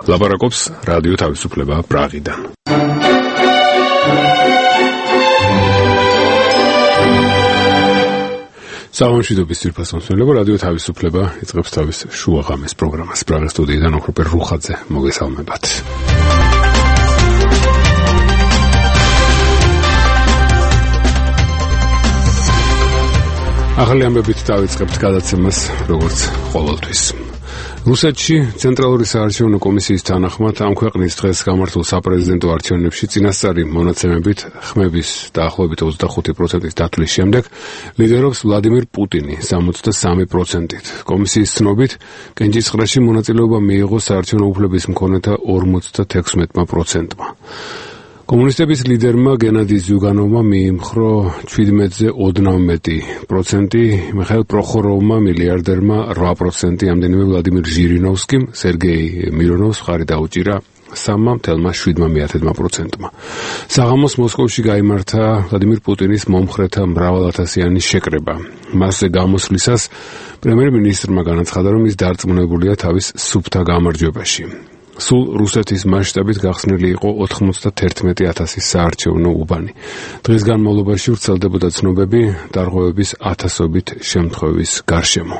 ლაპარაკობს რადიო თავისუფლება პრაღიდან. სამშვიდობის ძირფასმოსმელებო, რადიო თავისუფლება იწყებს თავის შუაღამის პროგრამას. პრაღის სტუდიიდან ოქროპერ რუხაძე მოგესალმებათ. ახალი ამბებით დავიწყებთ გადაცემას, როგორც ყოველთვის. რუსეთში ცენტრალური საარჩევნო კომისიის თანახმად ამ ქვეყნის დღეს გამართულ საპრეზიდენტო არჩევნებში წინასწარი მონაცემებით ხმების დაახლოებით 25%-ის დათვლის შემდეგ ლიდერობს ვლადიმირ პუტინი 63%-ით. კომისიის ცნობით, კენჭისყრაში მონაწილეობა მიიღო საარჩევნო უფლების მქონეთა 56%-მა. კომუნისტების ლიდერმა გენადი ზიუგანოვმა მიიმხრო 17%, მიხაილ პროხოროვმა მილიარდერმა 8%, ამდენივე ვლადიმირ ჟირინოვსკიმ, სერგეი მირონოვს მხარი დაუჭირა 3,7%-მა. საღამოს მოსკოვში გაიმართა ვლადიმირ პუტინის მომხრეთა მრავალათასიანი შეკრება. მასზე გამოსვლისას პრემიერ-მინისტრმა განაცხადა, რომ ის დარწმუნებულია თავის სუფთა გამარჯვებაში. სულ რუსეთის მასშტაბით გახსნილი იყო 91,000 საარჩევნო უბანი. დღის განმავლობაში ვრცელდებოდა ცნობები დარღვევების ათასობით შემთხვევის გარშემო.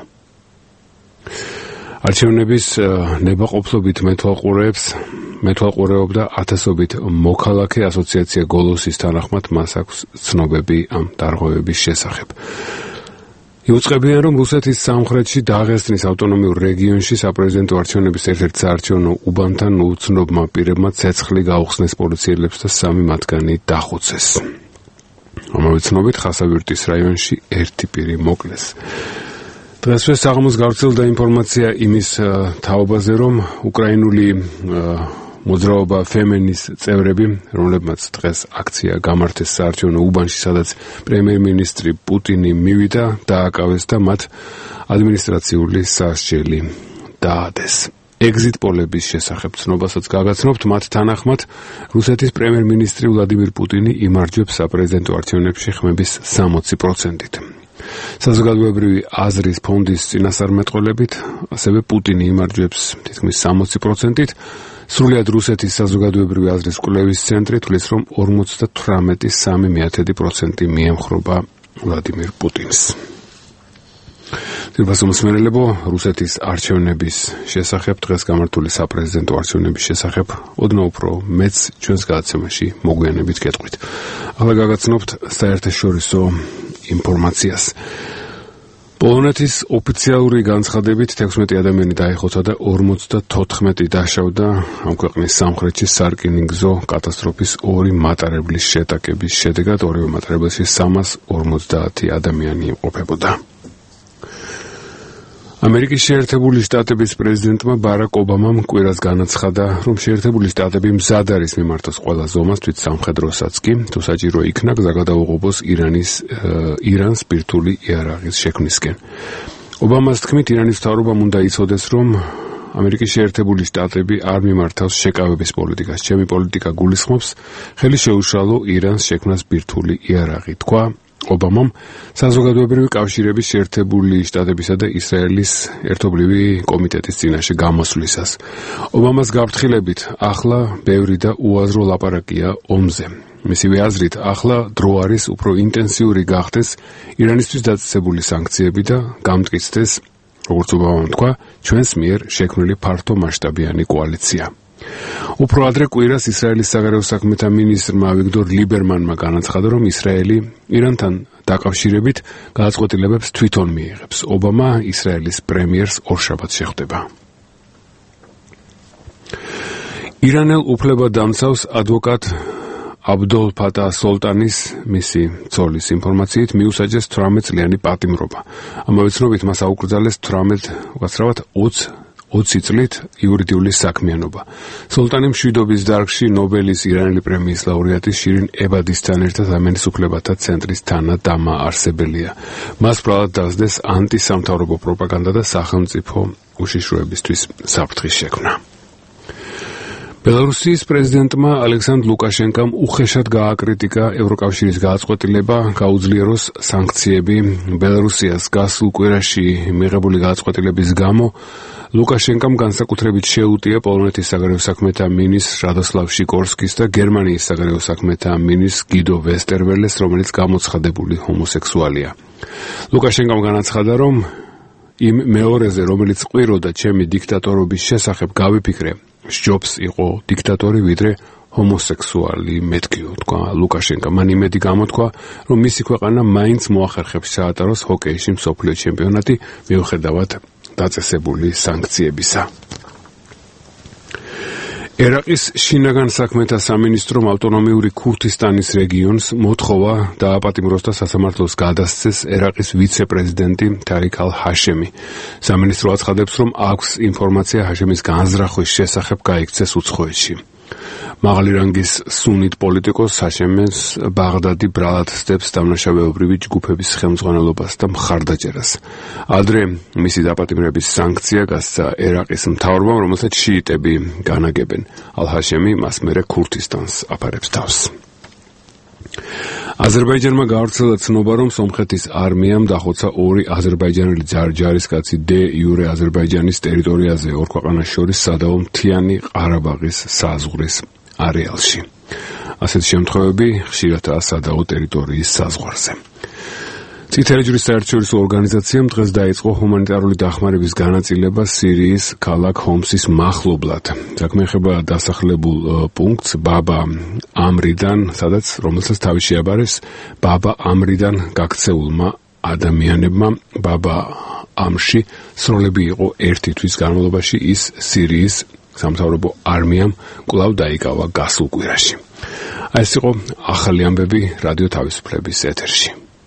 არჩევნების ნებაყოფლობით მეთვალყურეობდა ათასობით მოქალაქე. ასოციაცია გოლოსის თანახმად მას აქვს ცნობები ამ დარღვევების შესახებ. იუწყებიან, რომ რუსეთის სამხრეთში დაღესტნის ავტონომიურ რეგიონში საპრეზიდენტო არჩევნების ერთ-ერთ საარჩევნო უბანთან უცნობმა პირებმა ცეცხლი გაუხსნეს პოლიციელებს და 3 მათგანი დახოცეს. ამავე ცნობით ხასავირტის რაიონში 1 პირი მოკლეს. დღესვე საღამოს გავრცელდა ინფორმაცია იმის თაობაზე, რომ უკრაინული მოძრაობა ფემენის წევრები, რომლებმაც დღეს აქცია გამართეს საარჩევნო უბანში, სადაც პრემიერ-მინისტრი პუტინი მივიდა, დააკავეს და მათ ადმინისტრაციული სასჯელი დაადეს. ეგზიტ პოლების შესახებ ცნობასაც გაგაცნობთ, მათ თანახმად რუსეთის პრემიერ-მინისტრი ვლადიმირ პუტინი იმარჯვებს საპრეზიდენტო არჩევნებში ხმების 60%-ით. საზოგადოებრივი აზრის ფონდის წინასწარმეტყველებით, ასევე პუტინი იმარჯვებს თითქმის 60%-ით. სრულიად რუსეთის საზოგადოებრივი აზრის კვლევის ცენტრი თვლის, რომ 58,3% მიემხრობა ვლადიმირ პუტინს. ძირფასმოსმელებო, რუსეთის არჩევნების შესახებ, დღეს გამართული საპრეზიდენტო არჩევნების შესახებ ოდნავ უფრო მეც ჩვენს გადაცემაში მოგვიანებით გეტყვით. ახლა გაგაცნობთ საერთაშორისო ინფორმაციას. პოლონეთის ოფიციალური განცხადებით 16 ადამიანი დაიხოცა და 54 დაშავდა ამ ქვეყნის სამხრეთში სარკინიგზო კატასტროფის 2 მატარებლის შეტაკების შედეგად. ორივე მატარებელში 350 ადამიანი იმყოფებოდა. ამერიკის შეერთებული შტატების პრეზიდენტმა ბარაკ ობამამ კვირას განაცხადა, რომ შეერთებული შტატები მზად არის მიმართოს ყველა ზომას, თვით სამხედროსაც კი, თუ საჭირო იქნა გზაგადაუღობოს ირანს ბირთვული იარაღის შექმნისკენ. ობამას თქმით, ირანის მთავრობამ უნდა იცოდეს, რომ ამერიკის შეერთებული შტატები არ მიმართავს შეკავების პოლიტიკას. ჩემი პოლიტიკა გულისხმობს ხელი შეუშალო ირანს შექმნას ბირთვული იარაღი, თქვა ობამამ საზოგადოებრივი კავშირების შეერთებული შტატებისა და ისრაელის ერთობლივი კომიტეტის წინაშე გამოსვლისას. ობამას გაფრთხილებით, ახლა ბევრი და უაზრო ლაპარაკია ომზე. მისივე აზრით, ახლა დრო არის უფრო ინტენსიური გახდეს ირანისთვის დაწესებული სანქციები და გამტკიცდეს, როგორც ობამამ თქვა, ჩვენს მიერ შექმნილი ფართო მასშტაბიანი კოალიცია. უფრო ადრე კვირას ისრაელის საგარეო საქმეთა მინისტრმა ავიგდორ ლიბერმანმა განაცხადა, რომ ისრაელი ირანთან დაკავშირებით გადაწყვეტილებებს თვითონ მიიღებს. ობამა ისრაელის პრემიერს ორშაბათს შეხვდება. ირანელ უფლებადამცავს ადვოკატ აბდოლ ფატა სოლტანის მისი ცოლის ინფორმაციით მიუსაჯეს 18 წლიანი პატიმრობა. ამავე ცნობით მას აუკრძალეს 20 წლით იურიდიული საქმიანობა. სოლტანი მშვიდობის დარგში ნობელის ირანელი პრემიის ლაურეატი შირინ ებადისთან ერთად ამენის უფლებათა ცენტრის თანადამაარსებელია. მას ბრალად დასდეს ანტისამთავრობო პროპაგანდა და სახელმწიფო უშიშროებისთვის საფრთხის შექმნა. ბელარუსის პრეზიდენტმა ალექსანდრ ლუკაშენკომ უხეშად გააკრიტიკა ევროკავშირის გადაწყვეტილება გაუძლიეროს სანქციები ბელარუსიას გასულ კვირაში მიღებული გადაწყვეტილების გამო. ლუკაშენკომ განსაკუთრებით შეუტია პოლონეთის საგარეო საქმეთა მინისტრ რადოსლავ სიკორსკის და გერმანიის საგარეო საქმეთა მინისტრ გიდო ვესტერველეს, რომელიც გამოცხადებული ჰომოსექსუალია. ლუკაშენკომ განაცხადა, რომ იმ მეორეზე, რომელიც ყვიროდა ჩემი დიქტატორობის შესახებ, გავიფიქრე, სჯობს იყო დიქტატორი ვიდრე ჰომოსექსუალი, მეთქიო, თქვა ლუკაშენკა. მან იმედი გამოთქვა, რომ მისი ქვეყანა მაინც მოახერხებს ჩაატაროს ჰოკეიში მსოფლიო ჩემპიონატი, მიუხედავად დაწესებული სანქციებისა. ერაყის შინაგან საქმეთა სამინისტრომ ავტონომიური ქურთისტანის რეგიონს მოთხოვა დააპატიმროს და სასამართლოს გადასცეს ერაყის ვიცე-პრეზიდენტი თარიქ ალ-ჰაშემი. სამინისტრო აცხადებს, რომ აქვს ინფორმაცია ჰაშემის განზრახვის შესახებ გაიქცეს უცხოეთში. მაღალი რანგის სუნით პოლიტიკოს ჰაშემს ბაღდადი ბრალად სდებს დამნაშავეობრივი ჯგუფების ხელმძღვანელობას და მხარდაჭერას. ადრე მისი დაპატიმრების სანქცია გასცა ერაყის მთავრობამ, რომელსაც შიიტები განაგებენ. ალ-ჰაშემი მას მერე ქურთისტანს აფარებს თავს. აზერბაიჯანმა გავრცელა ცნობა, რომ სომხეთის არმიამ დახოცა ორი აზერბაიჯანელი ჯარისკაცი დე იურე აზერბაიჯანის ტერიტორიაზე ორ ქვეყანას შორის სადავო მთიანი ყარაბაღის საზღვრის არეალში. ასეთი შემთხვევები ხშირადაა სადავო ტერიტორიის საზღვარზე. წითელი ჯვრის საერთაშორისო ორგანიზაციამ დღეს დაიწყო ჰუმანიტარული დახმარების განაწილება სირიის ქალაქ ჰომსის მახლობლად. საქმე ეხება დასახლებულ პუნქტს ბაბა ამრიდან, რომელსაც თავი შეაბარეს ბაბა ამრიდან გაქცეულმა ადამიანებმა. ბაბა ამში სროლები იყო ერთი თვის განმავლობაში, ის სირიის სამთავრობო არმიამ კვლავ დაიკავა გასულ კვირაში. ეს იყო ახალი ამბები რადიო თავისუფლების ეთერში.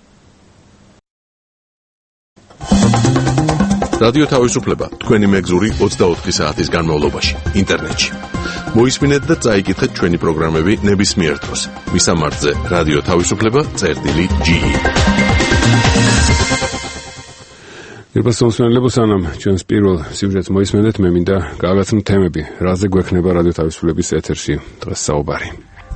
რადიო თავისუფლება თქვენი მეგზური 24 საათის განმავლობაში ინტერნეტში. მოისმინეთ და წაიკითხეთ ჩვენი პროგრამები ნებისმიერ დროს. მისამართზე რადიო თავისუფლება.ge. ერბასონსმენლებო, სანამ ჩვენს პირველ სიუჟეტს მოისმენთ, მე მინდა გააგაცნო თემები, რაზე გვექნება რადიო თავისუფლების ეთერში დღეს საუბარი.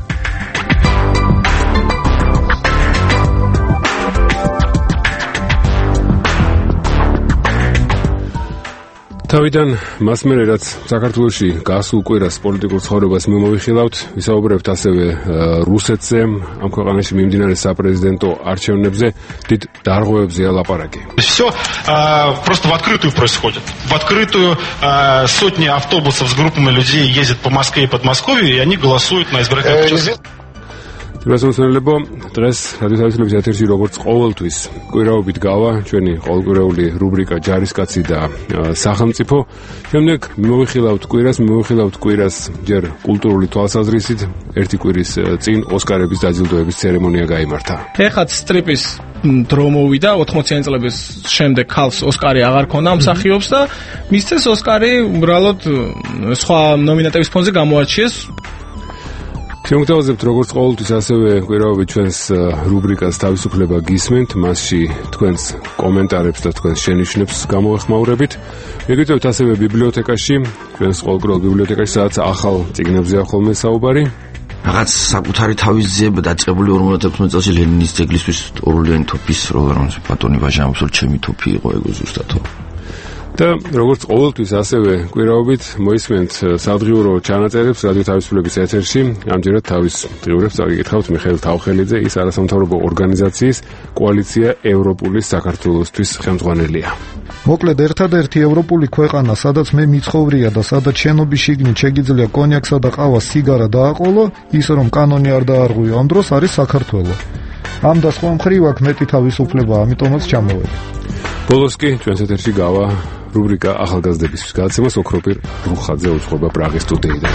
თავიდან მას მერე, რაც საქართველოში გასულ კვირას პოლიტიკურ ცხოვრებას მიმოვიხილავთ, ვისაუბრებთ ასევე რუსეთზე, ამ ქვეყანაში მიმდინარე საპრეზიდენტო არჩევნებზე, დიდ დარღვევებზეა ლაპარაკი. Все просто в открытую происходит. В открытую сотни автобусов с группами людей ездят по Москве и Подмосковью, и они голосуют на избирательных участках. Რასმოსნელებო, დღეს რადიო თავისუფლების ეთერში როგორც ყოველთვის კვირაობით გავა ჩვენი ყოველკვირეული რუბრიკა ჯარისკაცი და სახელმწიფო. შემდეგ მივიხილავთ კვირას ჯერ კულტურული თვალსაზრისით. ერთი კვირის წინ ოსკარების დაჯილდოების ცერემონია გაიმართა. ეხაც სტრიპის დრო მოვიდა 80-იანი წლების შემდეგ ქალს ოსკარი აღარ ქონდა მსახიობს და მისცეს ოსკარი უბრალოდ სხვა ნომინანტების ფონზე გამოარჩიეს. შემოგთავაზებთ როგორც ყოველთვის ასევე კვირაობით ჩვენს რუბრიკას თავისუფლება გისმენთ, მასში თქვენს კომენტარებს და თქვენს შენიშვნებს გამოვეხმაურებით. მიგვითევთ ასევე ბიბლიოთეკაში, ჩვენს ყოველკვირეულ ბიბლიოთეკაში, სადაც ახალ წიგნებზეა ხოლმე საუბარი. რაღაც საკუთარი თავის ძიება დაწყებული 2016 წელს ლენინის ძეგლისთვის ორლიანი თოფის როლს ბატონი ვაჟამს რომ ჩემი თოფი იყო ეგო ზუსტათო. და როგორც ყოველთვის ასევე კვირაობით მოისმენთ სადღიურო ჩანაწერებს რადიო თავისუფლების ეთერში. ამჯერად თავის დღიურებს წაგიკითხავთ მიხეილ თავხელიძე, ის არასამთავრობო ორგანიზაციის კოალიცია ევროპული საქართველოსთვის ხელმძღვანელია. მოკლედ ერთადერთი ევროპული ქვეყანა, სადაც მე მიცხოვრია და სადაც შენობის შიგნით შეგიძლია კონიაქსა და ყავას სიგარა დააყოლო, ის რომ კანონი არ დაარღვიო ამ დროს არის საქართველო. ამ და სხვა მხრივ აქ მეტი თავისუფლება, ამიტომაც ჩამოვედი. ბოლოს კი ჩვენს ეთერში გავა რუბრიკა ახალგაზრდებისთვის გადაცემას ოქროპირ რუხაძე უძღვება პრაღის სტუდიიდან.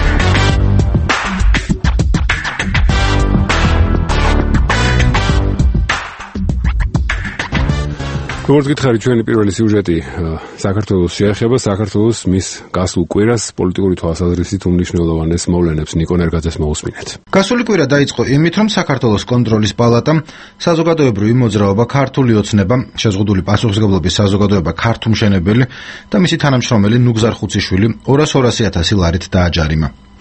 როგორც გითხარი, ჩვენი პირველი სიუჟეტი საქართველოს შეეხება. საქართველოს მის გასულ კვირას პოლიტიკური თვალსაზრისით უმნიშვნელოვანეს მოვლენებს ნიკო ნერგაძეს მოусმინეთ. გასული კვირა დაიწყო იმით, რომ საქართველოს კონტროლის პალატამ საზოგადოებრივი მოძრაობა ქართული ოცნება, შეზღუდული პასუხისმგებლობის საზოგადოება ქართუმშენებელი და მისი თანამშრომელი ნუგზარ ხუციშვილი 200.000 ლარით დააჯარიმა.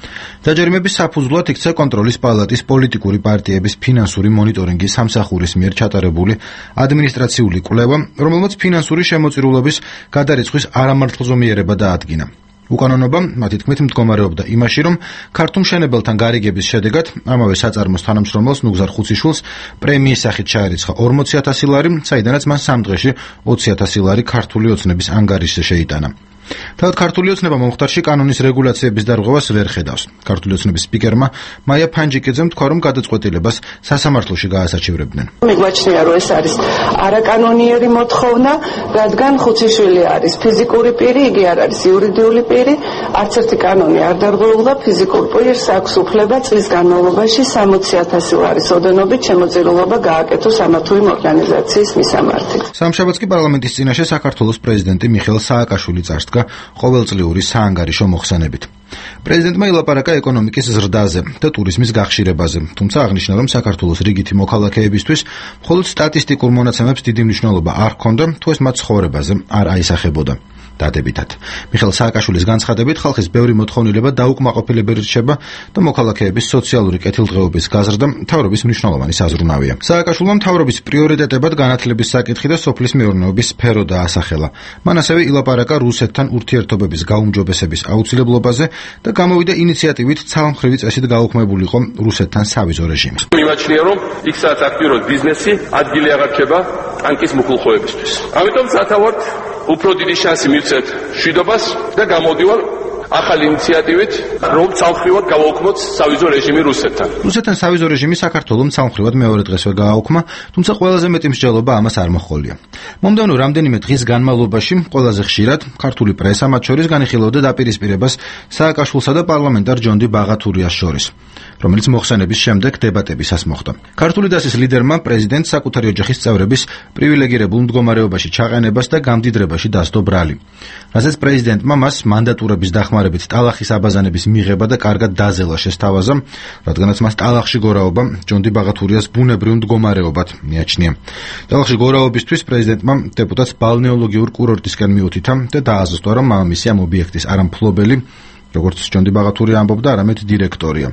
დაჯერიმების საფუძვლად იქცა კონტროლის პალატის პოლიტიკური პარტიების ფინანსური მონიტორინგის სამსახურის მიერ ჩატარებული ადმინისტრაციული კვლევა, რომელმაც ფინანსური შემოწირულობის გადარიცხვის არამართლზომიერება დაადგინა. უკანონობა, მათი თქმით, მდგომარეობდა იმაში, რომ ქართულ მშენებელთან გარიგების შედეგად ამავე საწარმოს თანამშრომელს ნუგზარ ხუციშვილს პრემიის სახით ჩაერიცხა 40,000 ლარი, საიდანაც მან 3 დღეში 20,000 ლარი ქართული ოცნების ანგარიშზე შეიტანა. თავად ქართული ოცნება მომხდარში კანონის რეგულაციების დარღვევას ვერ ხედავს. ქართული ოცნების სპიკერმა მაია ფანჯიკიძემ თქვა, რომ გადაწყვეტილებას სასამართლოში გაასაჩივრებდნენ. მიგვაჩნია, რომ ეს არის არაკანონიერი მოთხოვნა, რადგან ხუციშვილი არის ფიზიკური პირი, იგი არ არის იურიდიული პირი, არც ერთი კანონი არ დარღვეულდა ფიზიკურ პირს აქვს უფლება წლის განმავლობაში 60,000 ლარის ოდენობით შემოწირულობა გააკეთოს ამა თუ იმ ორგანიზაციის მისამართით. სამშაბათს კი პარლამენტის წინაშე საქართველოს პრეზიდენტი მიხეილ სააკაშვილი წარსდგა ყოველწლიური საანგარიშო მოხსენებით. პრეზიდენტმა ილაპარაკა ეკონომიკის ზრდაზე და ტურიზმის გახშირებაზე, თუმცა აღნიშნა, რომ საქართველოს რიგითი მოქალაქეებისთვის მხოლოდ სტატისტიკურ მონაცემებს დიდი მნიშვნელობა არ ჰქონდა, თუ ეს მათ ცხოვრებაზე არ აისახებოდა. დადებითად. მიხეილ სააკაშვილის განცხადებით, ხალხის ბევრი მოთხოვნილება დაუკმაყოფილებელი რჩება და მოქალაქეების სოციალური კეთილდღეობის გაზრდა მთავრობის მნიშვნელოვანი საზრუნავია. სააკაშვილმა მთავრობის პრიორიტეტებად განათლების საკითხი და სოფლის მეურნეობის სფერო დაასახელა. მან ასევე ილაპარაკა რუსეთთან ურთიერთობების გაუმჯობესების აუცილებლობაზე და გამოვიდა ინიციატივით ცალმხრივი წესით გაუქმებულიყო რუსეთთან სავიზო რეჟიმი. მიმაჩნია, რომ იქ სადაც აქტიურობს ბიზნესი, ადგილი აღარ რჩება ტანკის მუხლუხოებისთვის. ამიტომ სათავად უფრო დიდი შანსი მივცეთ მშვიდობას და გამოვდივარ ახალი ინიციატივით, რომ ცალმხრივად გავაუქმოთ სავიზო რეჟიმი რუსეთთან. რუსეთთან სავიზო რეჟიმი საქართველოს ცალმხრივად მეორე დღესვე გააუქმა, თუმცა ყველაზე მეტი მსჯელობა ამას არ მოჰყოლია. მომდევნო რამდენიმე დღის განმავლობაში ყველაზე ხშირად ქართული პრესა მათ შორის განიხილავდა დაპირისპირებას სააკაშვილსა და პარლამენტარ ჯონდი ბაღათურიას შორის, რომელიც მოხსენების შემდეგ დებატებისას მოხდა. ქართული დასის ლიდერმა პრეზიდენტს საკუთარი ოჯახის წევრების პრივილეგირებულ მდგომარეობაში ჩაყენებას და გამდიდრებაში დასდო ბრალი. რასაც პრეზიდენტმა მას მანდატურების დახმარებით ტალახის აბაზანების მიღება და კარგად დაზელა შესთავაზა, რადგანაც მას ტალახში გორაობა ჯონდი ბაღათურიას ბუნებრივ მდგომარეობად მიაჩნია. ტალახში გორაობისთვის პრეზიდენტმა დეპუტატს ბალნეოლოგიურ კურორტისკენ მიუთითა და დააზუსტა, რომ მამამისი ამ ობიექტის არა მფლობელი, როგორც ჯონდი ბაღათურია ამბობდა, არამედ დირექტორია.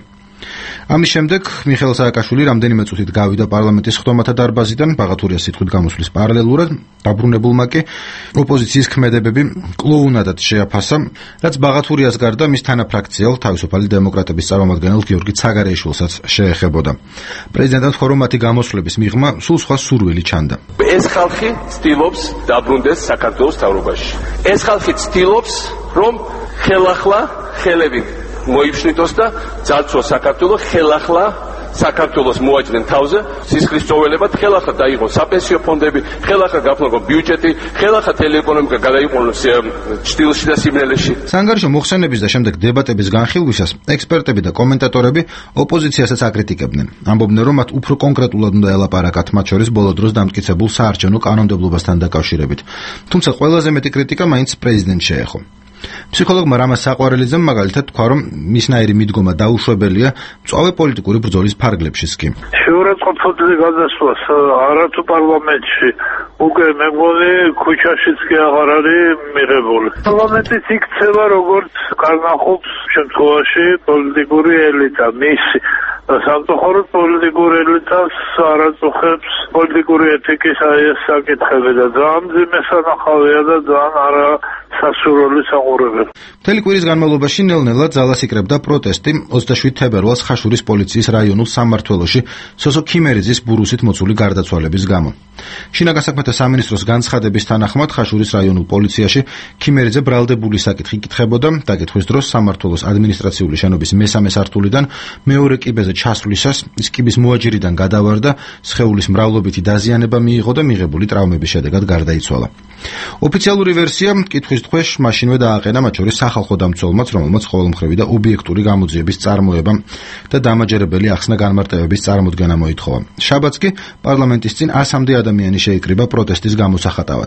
ამის შემდეგ მიხეილ სააკაშვილი რამდენიმე წუთით გავიდა პარლამენტის ხდომათა დარბაზიდან, ბაღათურიას სიტყვით გამოსვლის პარალელურად, დაბრუნებულმა კი ოპოზიციის ქმედებები კლოუნადად შეაფასა, რაც ბაღათურიას გარდა მის თანაფრაქციელ თავისუფალი დემოკრატების წარმომადგენელ გიორგი ცაგარეიშვილსაც შეეხებოდა. პრეზიდენტად ხორომათი გამოსვლების მიღმა სულ სხვა სურვილი ჩანდა. ეს ხალხი ცდილობს დაბრუნდეს საქართველოს მთავრობაში. ეს ხალხი ცდილობს, რომ ხელახლა ხელები მოიფშნიტოს და ძალცვა საქართველოს, ხელახლა საქართველოს მოაჯდნენ თავზე სისხლის წოველებად, ხელახლა დაიღონ საპენსიო ფონდები, ხელახლა გაფლაგონ ბიუჯეტი, ხელახლა ტელეეკონომიკა გადაიყვანოს ჭრილში და სიმრელეში. საანგარიშო მოხსენების და შემდეგ დებატების განხილვისას ექსპერტები და კომენტატორები ოპოზიციასაც აკრიტიკებდნენ. ამბობდნენ, რომ მათ უფრო კონკრეტულად უნდა ელაპარაკათ მათ შორის ბოლო დროს დამტკიცებულ საარჩევნო კანონმდებლობასთან დაკავშირებით. თუმცა ყველაზე მეტი კრიტიკა მაინც პრეზიდენტს შეეხო. ფსიქოლოგმა რამაზ საყვარელიძემ მაგალითად თქვა, რომ მისნაირი მიდგომა დაუშვებელია მწვავე პოლიტიკური ბრძოლის ფარგლებშიც კი. შეურაცხყოფილი გადასვლას არათუ პარლამენტში, უკვე მე მგონი ქუჩაშიც კი აღარ არის მიღებული. პარლამენტის იქცევა როგორც კარნახობს შემთხვევაში პოლიტიკური ელიტა, მისი სამწუხაროდ პოლიტიკური ელიტას არ აწუხებს პოლიტიკური ეთიკის საკითხები და ძალიან მძიმე სანახავია და ძალიან არა სასურველი საყურებელი. მთელი კვირის განმავლობაში ნელ-ნელა ძალას იკრებდა პროტესტი 27 თებერვალს ხაშურის პოლიციის რაიონულ სამმართველოში სოსო ქიმერიძის ბურუსით მოწული გარდაცვალების გამო. შინაგან საქმეთა სამინისტროს განცხადების თანახმად ხაშურის რაიონულ პოლიციაში ქიმერიძე ბრალდებული საკითხი იკითხებოდა, დაკითხვის დროს სამმართველოს ადმინისტრაციული შენობის მესამე სართულიდან მეორე კიბეზე ჩასვლისას ის კიბის მოაჯირიდან გადავარდა, სხეულის მრავლობითი დაზიანება მიიღო და მიღებული ტრავმების შედეგად გარდაიცვალა. ოფიციალური ვერსია კითხვის დღეს მაშინვე დააყენა მათ შორის სახალხო დამცველმაც, რომელმაც ყოველმხრივი და ობიექტური გამოძიების წარმოება და დამაჯერებელი ახსნა განმარტებების წარმოდგენა მოითხოვა. შაბათს კი პარლამენტის წინ 100-მდე ადამიანი შეიკრიბა პროტესტის გამოსახატავად.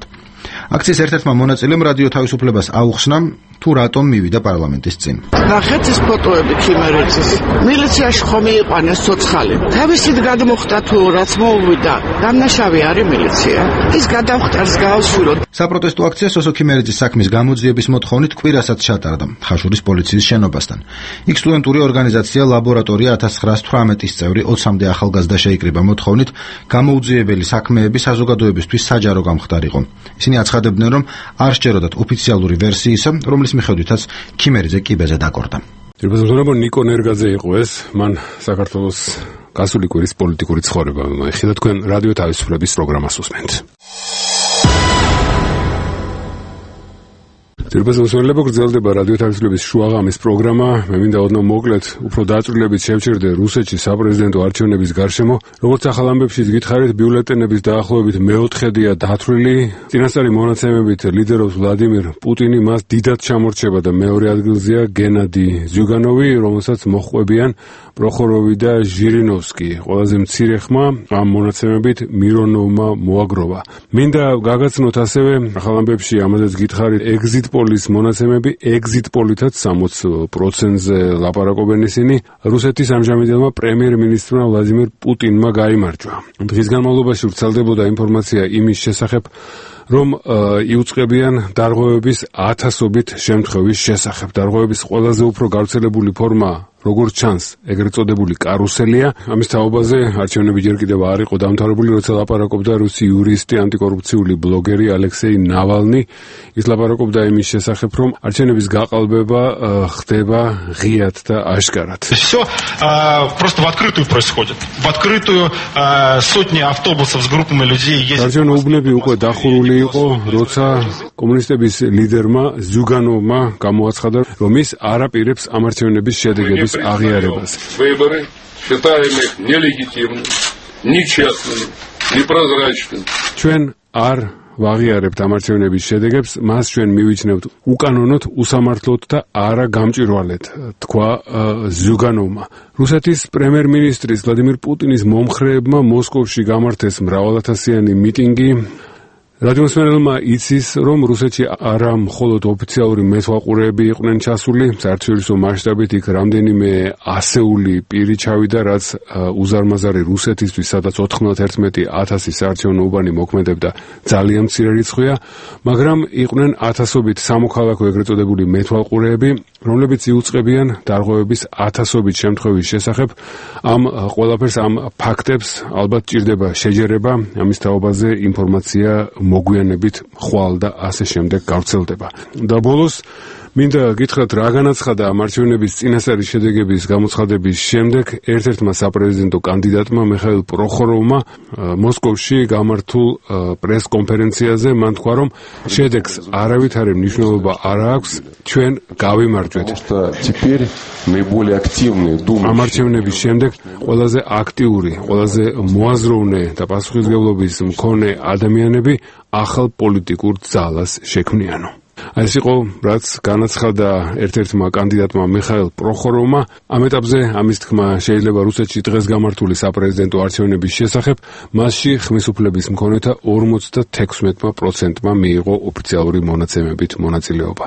აქციის ერთ-ერთმა მონაწილემ რადიო თავისუფლებას აუხსნა, თუ რატომ მივიდა პარლამენტის წინ. ნახეთ ეს ფოტოები ქიმერეთის. მილიციაში ხომ მიიყვანეს ცოცხალი. თავისით გადმოხდა თუ რაც მოუვიდა. დამნაშავე არის მილიცია. ის გადამხტარს გაავსულოთ. საპროტესტო აქცია სოსო ქიმერეთის საქმის გამოძიების მოთხოვნით კვირასაც ჩატარდა ხაშურის პოლიციის შენობასთან. იქ სტუდენტური ორგანიზაცია ლაბორატორია 1918-ის წევრი 20-მდე ახალგაზრდა შეიკრიბა მოთხოვნით გამოუძიებელი საქმეები საზოგადოებისთვის საჯარო გამხდარიყო. ისინი აცხადებდნენ, რომ არ სჯეროდათ ოფიციალური ვერსიისა, რომლის მიხედვითაც ქიმერიძე კიბეზე დაკორდა. დირბაზმზონებო ნიკო ნერგაძე იყო ეს, მან საქართველოს გასული კვირის პოლიტიკური ცხოვრება მოიხიდა. თქვენ რადიო თავისუფლების პროგრამას უსმენთ. დირბაზმზონებო გრძელდება რადიო თავისუფლების შუაღამის პროგრამა. მე მინდა ოდნავ მოკლედ უფრო დაწვრილებით შევჩერდე რუსეთში საპრეზიდენტო არჩევნების გარშემო. როგორც ახალ ამბებში გითხარით, ბიულეტენების დაახლოებით მეოთხედია დათვლილი. წინასწარი მონაცემებით ლიდერობს ვლადიმირ პუტინი, მას დიდად ჩამორჩება და მეორე ადგილზეა გენადი ზიუგანოვი, რომელსაც მოჰყვებიან პროხოროვი და ჟირინოვსკი. ყველაზე მცირე ხმა ამ მონაცემებით მირონოვმა მოაგროვა. მინდა გაგაცნოთ ასევე ახალ ამბებში ამაზეც გითხარით exit poll-ის მონაცემები, exit poll-ითაც 60%-ზე ლაპარაკობენ ისინი. რუსეთის ამჟამინდელმა პრემიერ-მინისტრმა ვლადიმირ პუტინმა გაიმარჯვა. დღის განმავლობაში ვრცელდებოდა ინფორმაცია იმის შესახებ, რომ იუწყებიან დარღვევების 1000-ობით შემთხვევის შესახებ. დარღვევების ყველაზე უფრო გავრცელებული ფორმა, როგორც ჩანს, ეგრეთ წოდებული კარუსელია. ამის თაობაზე არჩევნები ჯერ კიდევ არ იყო დამთავრებული, როცა ლაპარაკობდა რუსი იურისტი, ანტიკორუფციული ბლოგერი ალექსეი ნავალნი. ის ლაპარაკობდა имის შესახებ, რომ არჩევნების გაყალბება ხდება ღიად და აშკარად. Всё просто в открытую происходит. В открытую сотни автобусов с группами людей ездят. არჩევნო უბნები უკვე დახურული იყო, როცა კომუნისტების ლიდერმა ზიუგანოვმა გამოაცხადა, რომ ის არ აპირებს ამ არჩევნების შედეგების აღიარებას. Выборы считаем их нелегитимными, нечестными, непрозрачными. ჩვენ არ ვაღიარებთ ამ არჩევნების შედეგებს, მას ჩვენ მივიჩნევთ უკანონოდ, უსამართლოდ და არა გამჭვირვალედ, თქვა ზიუგანოვმა. რუსეთის პრემიერ-მინისტრის ვლადიმირ პუტინის მომხრეებმა მოსკოვში გამართეს მრავალათასიანი მიტინგი. რადიომსმენელმა იცის, რომ რუსეთში არა მხოლოდ ოფიციალური მეთვალყურეები იყვნენ ჩასული, საერთაშორისო მასშტაბით იქ რამდენიმე ასეული პირი ჩავიდა, რაც უზარმაზარი რუსეთისთვის, სადაც 91,000 საარჩევნო უბანი მოქმედებდა, ძალიან მცირე რიცხვია, მაგრამ იყვნენ ათასობით სამოქალაქო ეგრეთ წოდებული მეთვალყურეები, რომლებიც იუწყებიან დარღვევების 1000-ობით შემთხვევის შესახებ. ამ ყველაფერს, ამ ფაქტებს ალბათ ჭირდება შეჯერება, ამის თაობაზე ინფორმაცია მოგვიანებით ხვალ და ასე შემდეგ გავრცელდება. და ბოლოს მინდა გითხრათ, რა განაცხადა ამ არჩევნების წინასწარი შედეგების გამოცხადების შემდეგ ერთ-ერთმა საპრეზიდენტო კანდიდატმა მიხაილ პროხოროვმა მოსკოვში გამართულ პრეს-კონფერენციაზე მან თქვა, რომ შედეგს არავითარი მნიშვნელობა არ აქვს, ჩვენ გავიმარჯვეთ. ამ არჩევნების შემდეგ ყველაზე აქტიური, ყველაზე მოაზროვნე და პასუხისმგებლობის მქონე ადამიანები ახალ პოლიტიკურ ძალას შექმნიანო. ეს იყო, რაც განაცხადა ერთ-ერთმა კანდიდატმა მიხაილ პროხოროვმა. ამ ეტაპზე ამის თქმა შეიძლება რუსეთში დღეს გამართული საპრეზიდენტო არჩევნების შესახებ, მასში ხმის უფლების მქონეთა 56%-მა მიიღო ოფიციალური მონაცემებით მონაწილეობა.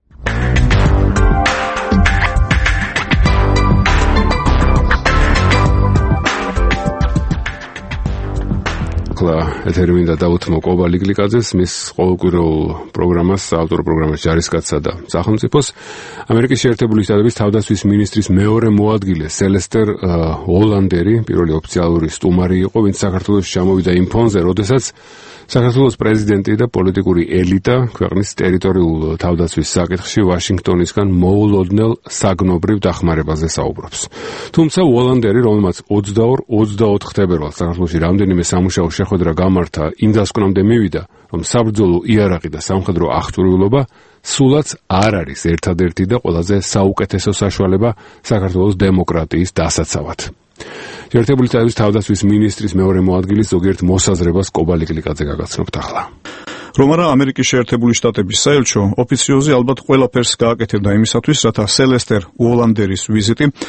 ეთერი მინდა დავუთმო კობალი გლიკაძეს, მის ყოველკვირეულ პროგრამას, ავტორ პროგრამას ჯარისკაცსა და სახელმწიფოს. ამერიკის შეერთებული შტატების თავდაცვის მინისტრის მეორე მოადგილე სელესტერ ოლანდერი, პირველი ოფიციალური სტუმარი იყო, ვინც საქართველოში ჩამოვიდა იმ ფონზე, როდესაც საქართველოს პრეზიდენტი და პოლიტიკური ელიტა ქვეყნის ტერიტორიულ თავდაცვის საკითხში ვაშინგტონისგან მოულოდნელ საგნობრივ დახმარებაზე საუბრობს. თუმცა ოლანდერი, რომელმაც 22-24 ხდებერვალს საქართველოში რამდენიმე სამუშაო შეხვედრა გამართა, იმ დასკვნამდე მივიდა, რომ საბრძოლო იარაღი და სამხედრო აღჭურვილობა სულაც არ არის ერთადერთი და ყველაზე საუკეთესო საშუალება საქართველოს დემოკრატიის დასაცავად. შეერთებული შტატების თავდაცვის მინისტრის მეორე მოადგილის ზოგიერთ მოსაზრებას კობალი გლიკაძე გაგაცნობთ ახლა. რომ არა ამერიკის შეერთებული შტატების საელჩო ოფიციოზი ალბათ ყველაფერს გააკეთებდა იმისათვის, რათა სელესტერ უოლანდერის ვიზიტი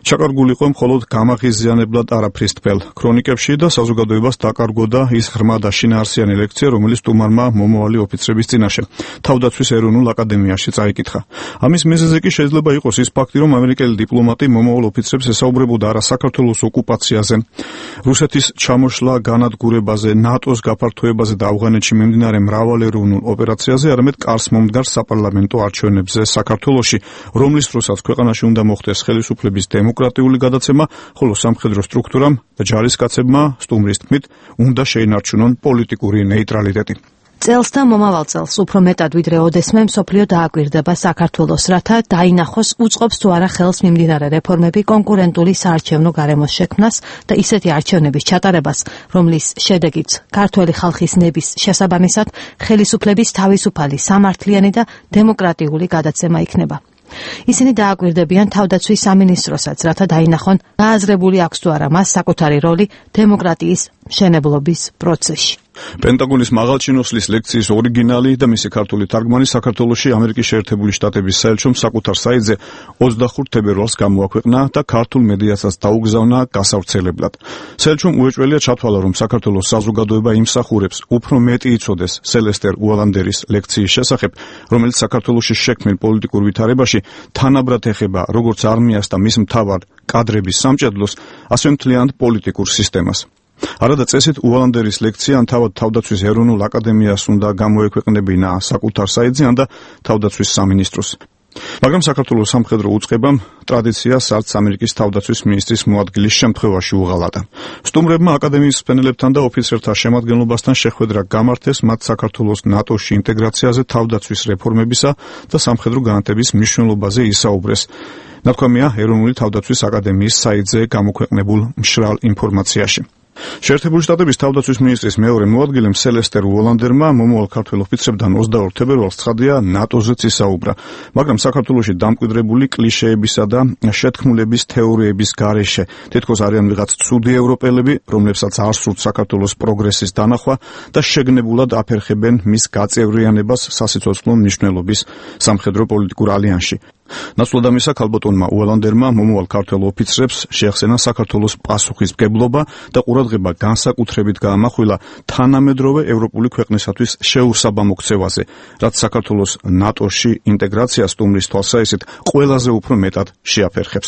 ჩაკარგული იყო მხოლოდ გამაღიზიანებლად არაფრის თბელ ქრონიკებში და საზოგადოებას დაკარგოდა ის ღრმა და შინაარსიანი ლექცია, რომელიც სტუმარმა მომავალი ოფიცრების წინაშე თავდაცვის ეროვნულ აკადემიაში წაიკითხა. ამის მიზეზი კი შეიძლება იყოს ის ფაქტი, რომ ამერიკელი დიპლომატი მომავალ ოფიცრებს ესაუბრებოდა არა საქართველოს ოკუპაციაზე, რუსეთის ჩამოშლა განადგურებაზე, ნატოს გაფართოებაზე და ავღანეთში მიმდინარე მრავალ ეროვნულ ოპერაციაზე, არამედ კარს მომდგარ საპარლამენტო არჩევნებზე საქართველოში, რომლის დროსაც ქვეყანაში უნდა მოხდეს ხელისუფლების დემოკრატიული გადაცემა, ხოლო სამხედრო სტრუქტურამ და ჯარისკაცებმა სტუმრის თქმით უნდა შეინარჩუნონ პოლიტიკური ნეიტრალიტეტი. წელს და მომავალ წელს უფრო მეტად ვიდრე ოდესმე მსოფლიო დააკვირდება საქართველოს, რათა დაინახოს უწყობს თუ არა ხელს მიმდინარე რეფორმები კონკურენტული საარჩევნო გარემოს შექმნას და ისეთი არჩევნების ჩატარებას, რომლის შედეგიც ქართველი ხალხის ნების შესაბამისად ხელისუფლების თავისუფალი, სამართლიანი და დემოკრატიული გადაცემა იქნება. ისინი დააკვირდებიან თავდაცვის სამინისტროსაც, რათა დაინახონ გააზრებული აქვს თუ არა მას საკუთარი როლი დემოკრატიის მშენებლობის პროცესში. პენტაგონის მაღალჩინოსლის ლექციის ორიგინალი და მისი ქართული თარგმანი საქართველოში ამერიკის შეერთებული შტატების საელჩომ საკუთარ საიტზე 25 თებერვალს გამოაქვეყნა და ქართულ მედიასაც დაუგზავნა გასავრცელებლად. საელჩომ უეჭველია ჩათვალა, რომ საქართველოს საზოგადოება იმსახურებს უფრო მეტი იცოდეს სელესტერ უალანდერის ლექციის შესახებ, რომელიც საქართველოში შექმნილ პოლიტიკურ ვითარებაში თანაბრად ეხება როგორც არმიას და მის მთავარ კადრების სამჭედლოს, ასევე მთლიან პოლიტიკურ სისტემას. არადა წესით უალანდერის ლექცია ან თავდაცვის ეროვნულ აკადემიას უნდა გამოექვეყნებინა საკუთარ საიტზე ან და თავდაცვის სამინისტროს. მაგრამ საქართველოს სამხედრო უწყებამ ტრადიციას არც ამერიკის თავდაცვის მინისტრის მოადგილის შემთხვევაში უღალატა. სტუმრებმა აკადემიის მსმენელებთან და ოფიცერთა შემადგენლობასთან შეხვედრა გამართეს მათ საქართველოს ნატოში ინტეგრაციაზე, თავდაცვის რეფორმებისა და სამხედრო განათების მნიშვნელობაზე ისაუბრეს. ნათქვამია ეროვნული თავდაცვის აკადემიის საიტზე გამოქვეყნებულ მშრალ ინფორმაციაში. შეერთებული შტატების თავდაცვის მინისტრის მეორე მოადგილემ სელესტერ უოლანდერმა მომავალ ქართველ ოფიცრებთან 22 თებერვალს ცხადია ნატოზეც ისაუბრა, მაგრამ საქართველოში დამკვიდრებული კლიშეებისა და შეთქმულების თეორიების გარეშე თითქოს არიან ვიღაც ცუდი ევროპელები, რომლებსაც არ სურთ საქართველოს პროგრესის დანახვა და შეგნებულად აფერხებენ მის გაწევრიანებას სასიცოცხლო მნიშვნელობის სამხედრო პოლიტიკურ ალიანსში. ნაცვლად ამისა, ქალბატონმა უალანდერმა მომავალ ქართველ ოფიცრებს შეახსენა საქართველოს პასუხისმგებლობა და ყურადღება განსაკუთრებით გაამახვილა თანამედროვე ევროპული ქვეყნისათვის შეუსაბამო ქცევაზე, რაც საქართველოს ნატოში ინტეგრაციას სტუმრის თვალსაჩინით ყველაზე უფრო მეტად შეაფერხებს.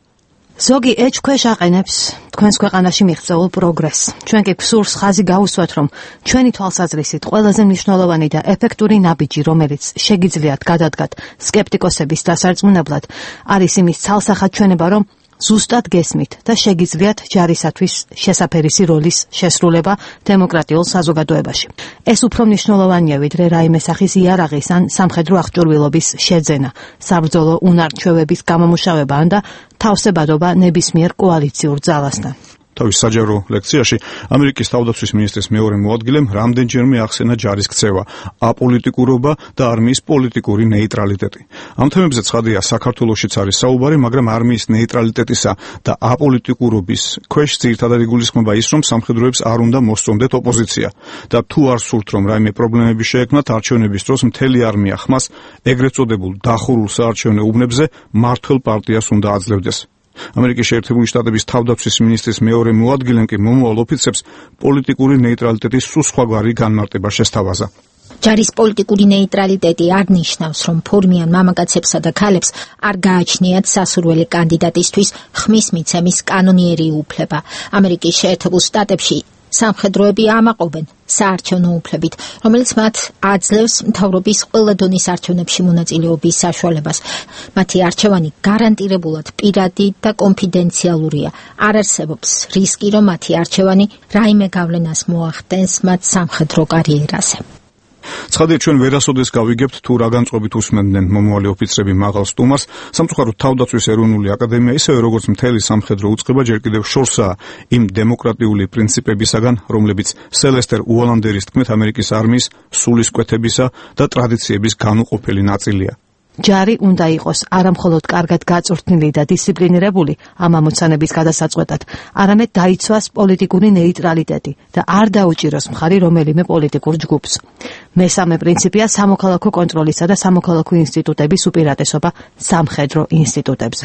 ზოგი ეჭქვეშ აყენებს თქვენს ქვეყანაში მიღწეულ პროგრესს. ჩვენ კი გსურს ხაზი გავუსვათ, რომ ჩვენი თვალსაზრისით ყველაზე მნიშვნელოვანი და ეფექტური ნაბიჯი, რომელიც შეგიძლიათ გადადგათ სკეპტიკოსების დასარწმუნებლად, არის იმის ცალსახად ჩვენება, რომ ზუსტად გესმით და შეგიძლიათ ჯარისათვის შესაფერისი როლის შესრულება დემოკრატიულ საზოგადოებაში. ეს უფრო მნიშვნელოვანია, ვიდრე რაიმე სახის იარაღის ან სამხედრო აღჭურვილობის შეძენა, საბრძოლო უნარჩვევების გამომუშავება ან და თავსებადობა ნებისმიერ კოალიციურ ძალასთან. თავის საჯარო ლექციაში ამერიკის თავდაცვის მინისტრის მეორე მოადგილემ რამდენჯერმე ახსენა ჯარის ქცევა, აპოლიტიკურობა და არმიის პოლიტიკური ნეიტრალიტეტი. ამ თემებზე ცხადია საქართველოშიც არის საუბარი, მაგრამ არმიის ნეიტრალიტეტისა და აპოლიტიკურობის ქვეშ ძირითადად იგულისხმება ის, რომ სამხედროებს არ უნდა მოსწონდეთ ოპოზიცია და თუ არ სურთ, რომ რაიმე პრობლემები შეექმნათ არჩევნების დროს, მთელი არმია ხმას ეგრეთ წოდებულ დახურულ საარჩევნო უბნებზე მმართველ პარტიას უნდა აძლევდეს. ამერიკის შეერთებული შტატების თავდაცვის მინისტრის მეორე მოადგილემ კი მომავალ ოფიცრებს პოლიტიკური ნეიტრალიტეტის სულ სხვაგვარი განმარტება შესთავაზა. ჯარის პოლიტიკური ნეიტრალიტეტი არ ნიშნავს, რომ ფორმიან მამაკაცებსა და ქალებს არ გააჩნიათ სასურველი კანდიდატისთვის ხმის მიცემის კანონიერი უფლება. ამერიკის შეერთებულ შტატებში სამხედროები ამაყობენ საარჩევნო უფლებით, რომელიც მათ აძლევს მთავრობის ყველა დონის არჩევნებში მონაწილეობის საშუალებას. მათი არჩევანი გარანტირებულად პირადი და კონფიდენციალურია. არ არსებობს რისკი, რომ მათი არჩევანი რაიმე გავლენას მოახდენს მათ სამხედრო კარიერაზე. ცხადია, ჩვენ ვერასოდეს გავიგებთ თუ რა განწყობით უსმენდნენ მომავალი ოფიცრები მაღალ სტუმარს. სამწუხაროდ თავდაცვის ეროვნული აკადემია ისევე როგორც მთელი სამხედრო უწყება ჯერ კიდევ შორსაა იმ დემოკრატიული პრინციპებისაგან, რომლებიც სელესტერ უალანდერის თქმით ამერიკის არმიის სულისკვეთებისა და ტრადიციების განუყოფელი ნაწილია. ჯარი უნდა იყოს არამხოლოდ კარგად გაწვრთნილი და დისციპლინირებული ამ ამოცანების გადასაწყვეტად, არამედ დაიცვას პოლიტიკური ნეიტრალიტეტი და არ დაუჭიროს მხარი რომელიმე პოლიტიკურ ჯგუფს. მესამე პრინციპია სამოქალაქო კონტროლისა და სამოქალაქო ინსტიტუტების უპირატესობა სამხედრო ინსტიტუტებზე.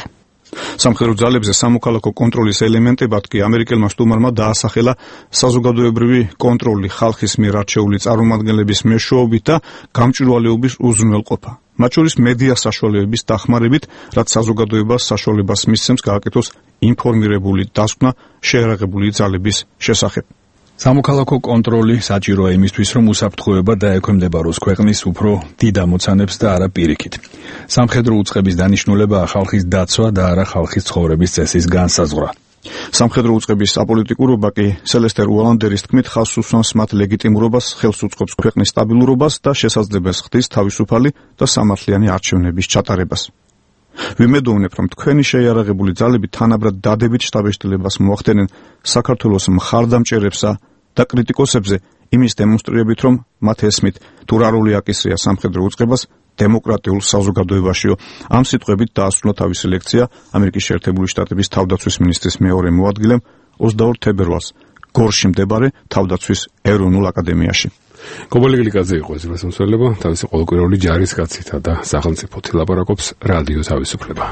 სამხედრო ძალებზე სამოქალაქო კონტროლის ელემენტებად კი ამერიკელმა სტუმარმა დაასახელა საზოგადოებრივი კონტროლი ხალხის მიერ არჩეული წარმომადგენლების მეშვეობით და გამჭვირვალეობის უზრუნველყოფა. მათ შორის მედია საშუალებების დახმარებით, რაც საზოგადოებას საშუალებას მისცემს გააკეთოს ინფორმირებული დასკვნა შეერაღებული ძალების შესახებ. სამოქალაქო კონტროლი საჭიროა იმისთვის, რომ უსაფრთხოება დაექვემდებაროს ქვეყნის უფრო დიდ ამოცანებს და არა პირიქით. სამხედრო უწყების დანიშნულებაა ხალხის დაცვა და არა ხალხის ცხოვრების წესის განსაზღვრა. სამხედრო უწყების აპოლიტიკურობა კი სელესტერ უალანდერის თქმით ხალხს უსვამს მათ ლეგიტიმურობას, ხელს უწყობს ქვეყნის სტაბილურობას და შესაძლებას ხდის თავისუფალი და სამართლიანი არჩევნების ჩატარებას. ვიმედოვნებ, რომ თქვენი შეიარაღებული ძალები თანაბრად დადებით შტაბ-ეშტილებას მოახდენენ საქართველოს მხარდამჭერებსა და კრიტიკოსებზე იმის დემონსტრირებით, რომ მათ ესმით თუ რა როლი აკისრია სამხედრო უწყებას დემოკრატიულ საზოგადოებაშიო. ამ სიტყვებით დაასრულა თავისი ლექცია ამერიკის შეერთებული შტატების თავდაცვის მინისტრის მეორე მოადგილემ 22 თებერვალს გორში მდებარე თავდაცვის ეროვნულ აკადემიაში. კობალე გლიკაძე იყო ეს მოსწავლება, თავისი ყოველკვირეული ჯარისკაცითა და სახელმწიფოთი ლაპარაკობს რადიო თავისუფლება.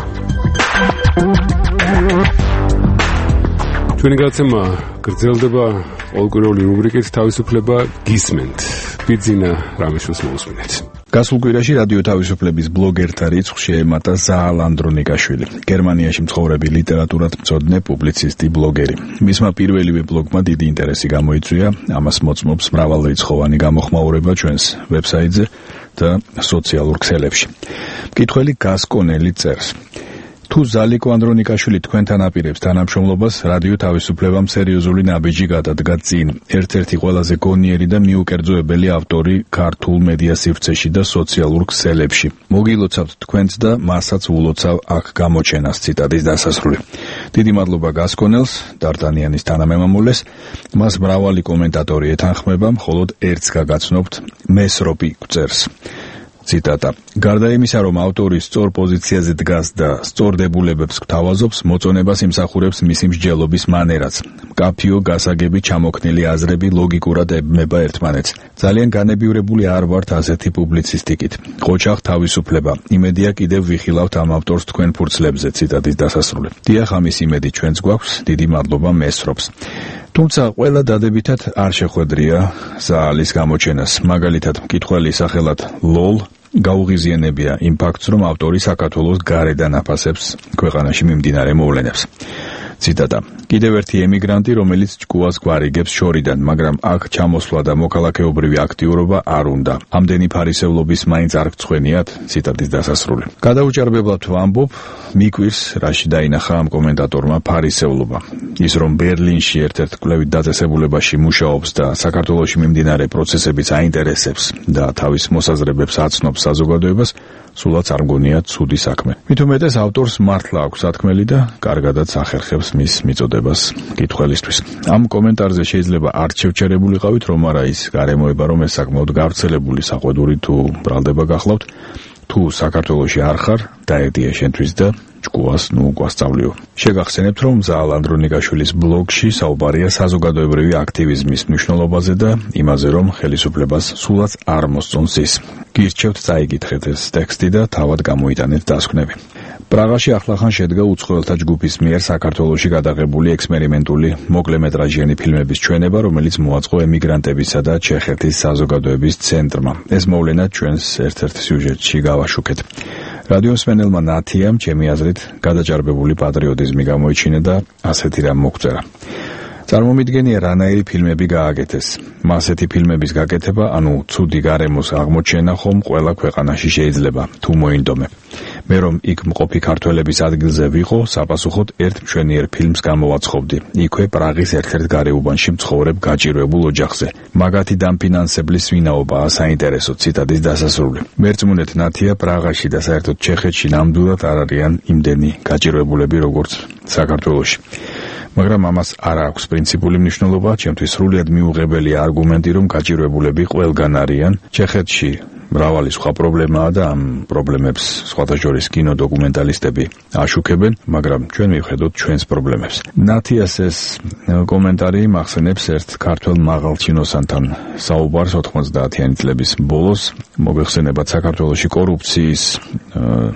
ჩვენი გადაცემა გრძელდება ყოველკვირეული რუბრიკით თავისუფლება გისმენთ. ბიძინა რამიშვილს მოусმინეთ. გასულ კვირაში რადიო თავისუფლების ბლოგერთა რიცხვს შეემატა ზაალ ანდრონიკაშვილი, გერმანიაში მცხოვრები ლიტერატურად მცოდნე პუბლიცისტი ბლოგერი. მისმა პირველივე ბლოგმა დიდი ინტერესი გამოიწვია, ამას მოწმობს მრავალრიცხოვანი გამოხმაურება ჩვენს ვებსაიტზე და სოციალურ ქსელებში. მკითხველი გასკონელი წერს: თუ ზალიკო ანდრონიკაშვილი თქვენთან აპირებს თანამშრომლობას, რადიო თავისუფლებამ სერიოზული ნაბიჯი გადადგა წინ. ერთ-ერთი ყველაზე გონიერი და მიუკერძოებელი ავტორი ქართულ მედია სივრცეში და სოციალურ ქსელებში. მოგილოცავთ თქვენც და მასაც ულოცავ აქ გამოჩენას. ციტატის დასასრული. დიდი მადლობა გასკონელს, დარტანიანის თანამემამულეს. მას მრავალი კომენტატორი ეთანხმება, მხოლოდ ერთს გაგაცნობთ, მესროპი წერს. ციტატა: გარდა იმისა, რომ ავტორი სწორ პოზიციაზე დგას და სწორ დებულებებს გთავაზობს, მოწონებას იმსახურებს მისი მსჯელობის მანერაც. მკაფიო, გასაგები, ჩამოქნილი აზრები ლოგიკურად ებმება ერთმანეთს. ძალიან განებივრებული არ ვართ ასეთი პუბლიცისტიკით. ყოჩაღ თავისუფლება. იმედია კიდევ ვიხილავთ ამ ავტორს თქვენ ფურცლებზე. ციტატის დასასრული. დიახ, ამის იმედი ჩვენც გვაქვს. დიდი მადლობა მესრობს. თუმცა ყველა დადებითად არ შეხვედრია ზაალის გამოჩენას. მაგალითად, მკითხველი სახელად ლოლ გაუღიზიანებია იმ ფაქტს, რომ ავტორი საქართველოს გარედან აფასებს ქვეყანაში მიმდინარე მოვლენებს. ციტატა: კიდევ ერთი ემიგრანტი, რომელიც ჭკუას გვარიგებს შორიდან, მაგრამ აქ ჩამოსვლა და მოქალაქეობრივი აქტიურობა არ უნდა. ამდენი ფარისევლობის მაინც არ გწვენიათ. ციტატის დასასრული. გადაუჭარბებლად ვამბობ, მიკვირს, რაში დაინახა ამ კომენტატორმა ფარისევლობა. ის, რომ ბერლინში ერთ-ერთ კვლევით დაწესებულებაში მუშაობს და საქართველოში მიმდინარე პროცესებიც აინტერესებს და თავის მოსაზრებებს აცნობს საზოგადოებას, სულაც არ მგონია ცუდი საქმე. მით უმეტეს ავტორს მართლა აქვს სათქმელი და კარგადაც ახერხებს მის მიწოდებას კითხველისთვის. ამ კომენტარზე შეიძლება არ შევჩერებულიყავით, რომ არა ის გარემოება, რომ ეს საკმაოდ გავრცელებული საყვედური თუ ბრალდება გახლავთ, თუ საქართველოში არ ხარ, დაედია შენთვის და ჭკუას გვასწავლიო. შეგახსენებთ, რომ ზაალ ანდრონიკაშვილის ბლოგში საუბარია საზოგადოებრივი აქტივიზმის მნიშვნელობაზე და იმაზე, რომ ხელისუფლებას სულაც არ მოსწონს ის. გირჩევთ წაიკითხეთ ეს ტექსტი და თავად გამოიტანეთ დასკვნები. პრაღაში ახლახან შედგა უცხოელთა ჯგუფის მიერ საქართველოში გადაღებული ექსპერიმენტული მოკლემეტრაჟიანი ფილმების ჩვენება, რომელიც მოაწყო ემიგრანტებისა და ჩეხეთის საზოგადოების ცენტრმა. ეს მოვლენა ჩვენს ერთ-ერთ სიუჟეტში გავაშუქეთ. რადიოსმენელმა ნათიამ, ჩემი აზრით, გადაჭარბებული პატრიოტიზმი გამოიჩინა და ასეთი რამ მოგწერა. წარმომიდგენია, რანაირი ფილმები გააკეთეს. ასეთი ფილმების გაკეთება, ანუ ცუდი გარემოს აღმოჩენა ხომ ყველა ქვეყანაში შეიძლება, თუ მოინდომებ. მე რომ იქ მყოფი ქართველების ადგილზე ვიყო, საპასუხოდ ერთ მშვენიერ ფილმს გამოვაცხობდი. იქვე პრაღის ერთ-ერთ გარეუბანში მცხოვრებ გაჭირვებულ ოჯახზე. მაგათი დამფინანსებლის ვინაობაა საინტერესო. ციტატის დასასრული. მერწმუნეთ ნათია, პრაღაში და საერთოდ ჩეხეთში ნამდვილად არ არიან იმდენი გაჭირვებულები, როგორც საქართველოში. მაგრამ ამას არ აქვს პრინციპული მნიშვნელობა, ჩემთვის სრულიად მიუღებელია არგუმენტი, რომ გაჭირვებულები ყველგან არიან. ჩეხეთში მრავალი სხვა პრობლემაა და ამ პრობლემებს სხვათა შორის კინოდოკუმენტალისტები აშუქებენ, მაგრამ ჩვენ მივხედოთ ჩვენს პრობლემებს. ნათიას ეს კომენტარი მახსენებს ერთ ქართველ მაღალჩინოსანთან საუბარს 90-იანი წლების ბოლოს. მოგეხსენებათ საქართველოში კორუფციის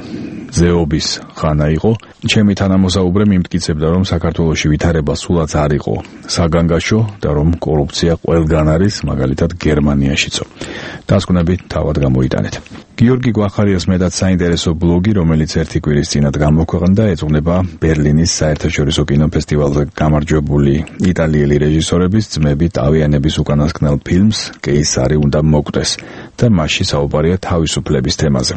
ზეობის ხანა იყო. ჩემი თანამოსაუბრე მიმტკიცებდა, რომ საქართველოში ვითარება სულაც არ იყო საგანგაშო და რომ კორუფცია ყველგან არის, მაგალითად გერმანიაშიცო. დასკვნები თავად გამოიტანეთ. გიორგი გვახარიას მეტად საინტერესო ბლოგი, რომელიც ერთი კვირის წინათ გამოქვეყნდა, ეძღვნება ბერლინის საერთაშორისო კინოფესტივალზე გამარჯვებული იტალიელი რეჟისორების ძმები ტავიანების უკანასკნელ ფილმს კეისარი უნდა მოკვდეს და მასში საუბარია თავისუფლების თემაზე.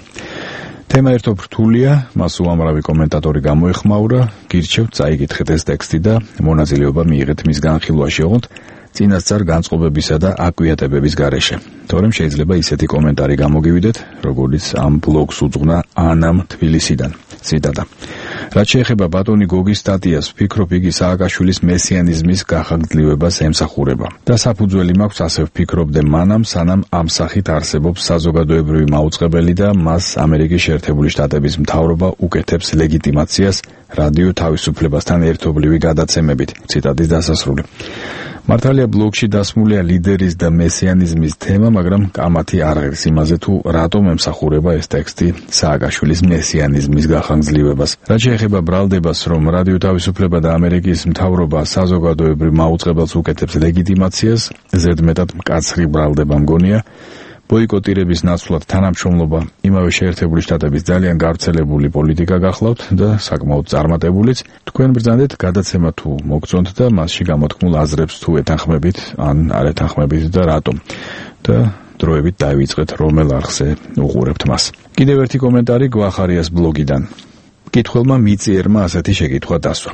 თემა ერთობ რთულია, მას უამრავი კომენტატორი გამოეხმაურა, გირჩევთ წაიკითხეთ ეს ტექსტი და მონაწილეობა მიიღეთ მის განხილვაში, ოღონდ წინასწარ განწყობებისა და აკვიატებების გარეშე. თორემ შეიძლება ისეთი კომენტარი გამოგივიდეთ, როგორც ამ ბლოგს უძღვნა ანამ თბილისიდან. ციტატა. რაც შეეხება ბატონი გოგის სტატიას, ვფიქრობ, იგი სააკაშვილის მესიანიზმის გახანგრძლივებას ემსახურება. და საფუძველი მაქვს ასე ვფიქრობდე მანამ, სანამ ამ სახით არსებობს საზოგადოებრივი მაუწყებელი და მას ამერიკის შეერთებული შტატების მთავრობა უკეთებს ლეგიტიმაციას რადიო თავისუფლებასთან ერთობლივი გადაცემებით. ციტატის დასასრული. მართალია ბლოგში დასმულია ლიდერის და მესიანიზმის თემა, მაგრამ კამათი არ ღირს იმაზე, თუ რატომ ემსახურება ეს ტექსტი სააკაშვილის მესიანიზმის გახანგრძლივებას. რაც შეეხება ბრალდებას, რომ რადიო თავისუფლება და ამერიკის მთავრობა საზოგადოებრივ მაუწყებელს უკეთებს ლეგიტიმაციას, ზედმეტად მკაცრი ბრალდება მგონია. ბოიკოტირების ნაცვლად თანამშრომლობა იმავე შეერთებული შტატების ძალიან გავრცელებული პოლიტიკა გახლავთ და საკმაოდ წარმატებულიც. თქვენ ბრძანდეთ გადაცემა თუ მოგწონთ და მასში გამოთქმულ აზრებს თუ ეთანხმებით ან არ ეთანხმებით და რატომ. და დროებით დავიწყეთ რომელ არხზე უყურებთ მას. კიდევ ერთი კომენტარი გვახარიას ბლოგიდან. მკითხველმა მიწიერმა ასეთი შეკითხვა დასვა.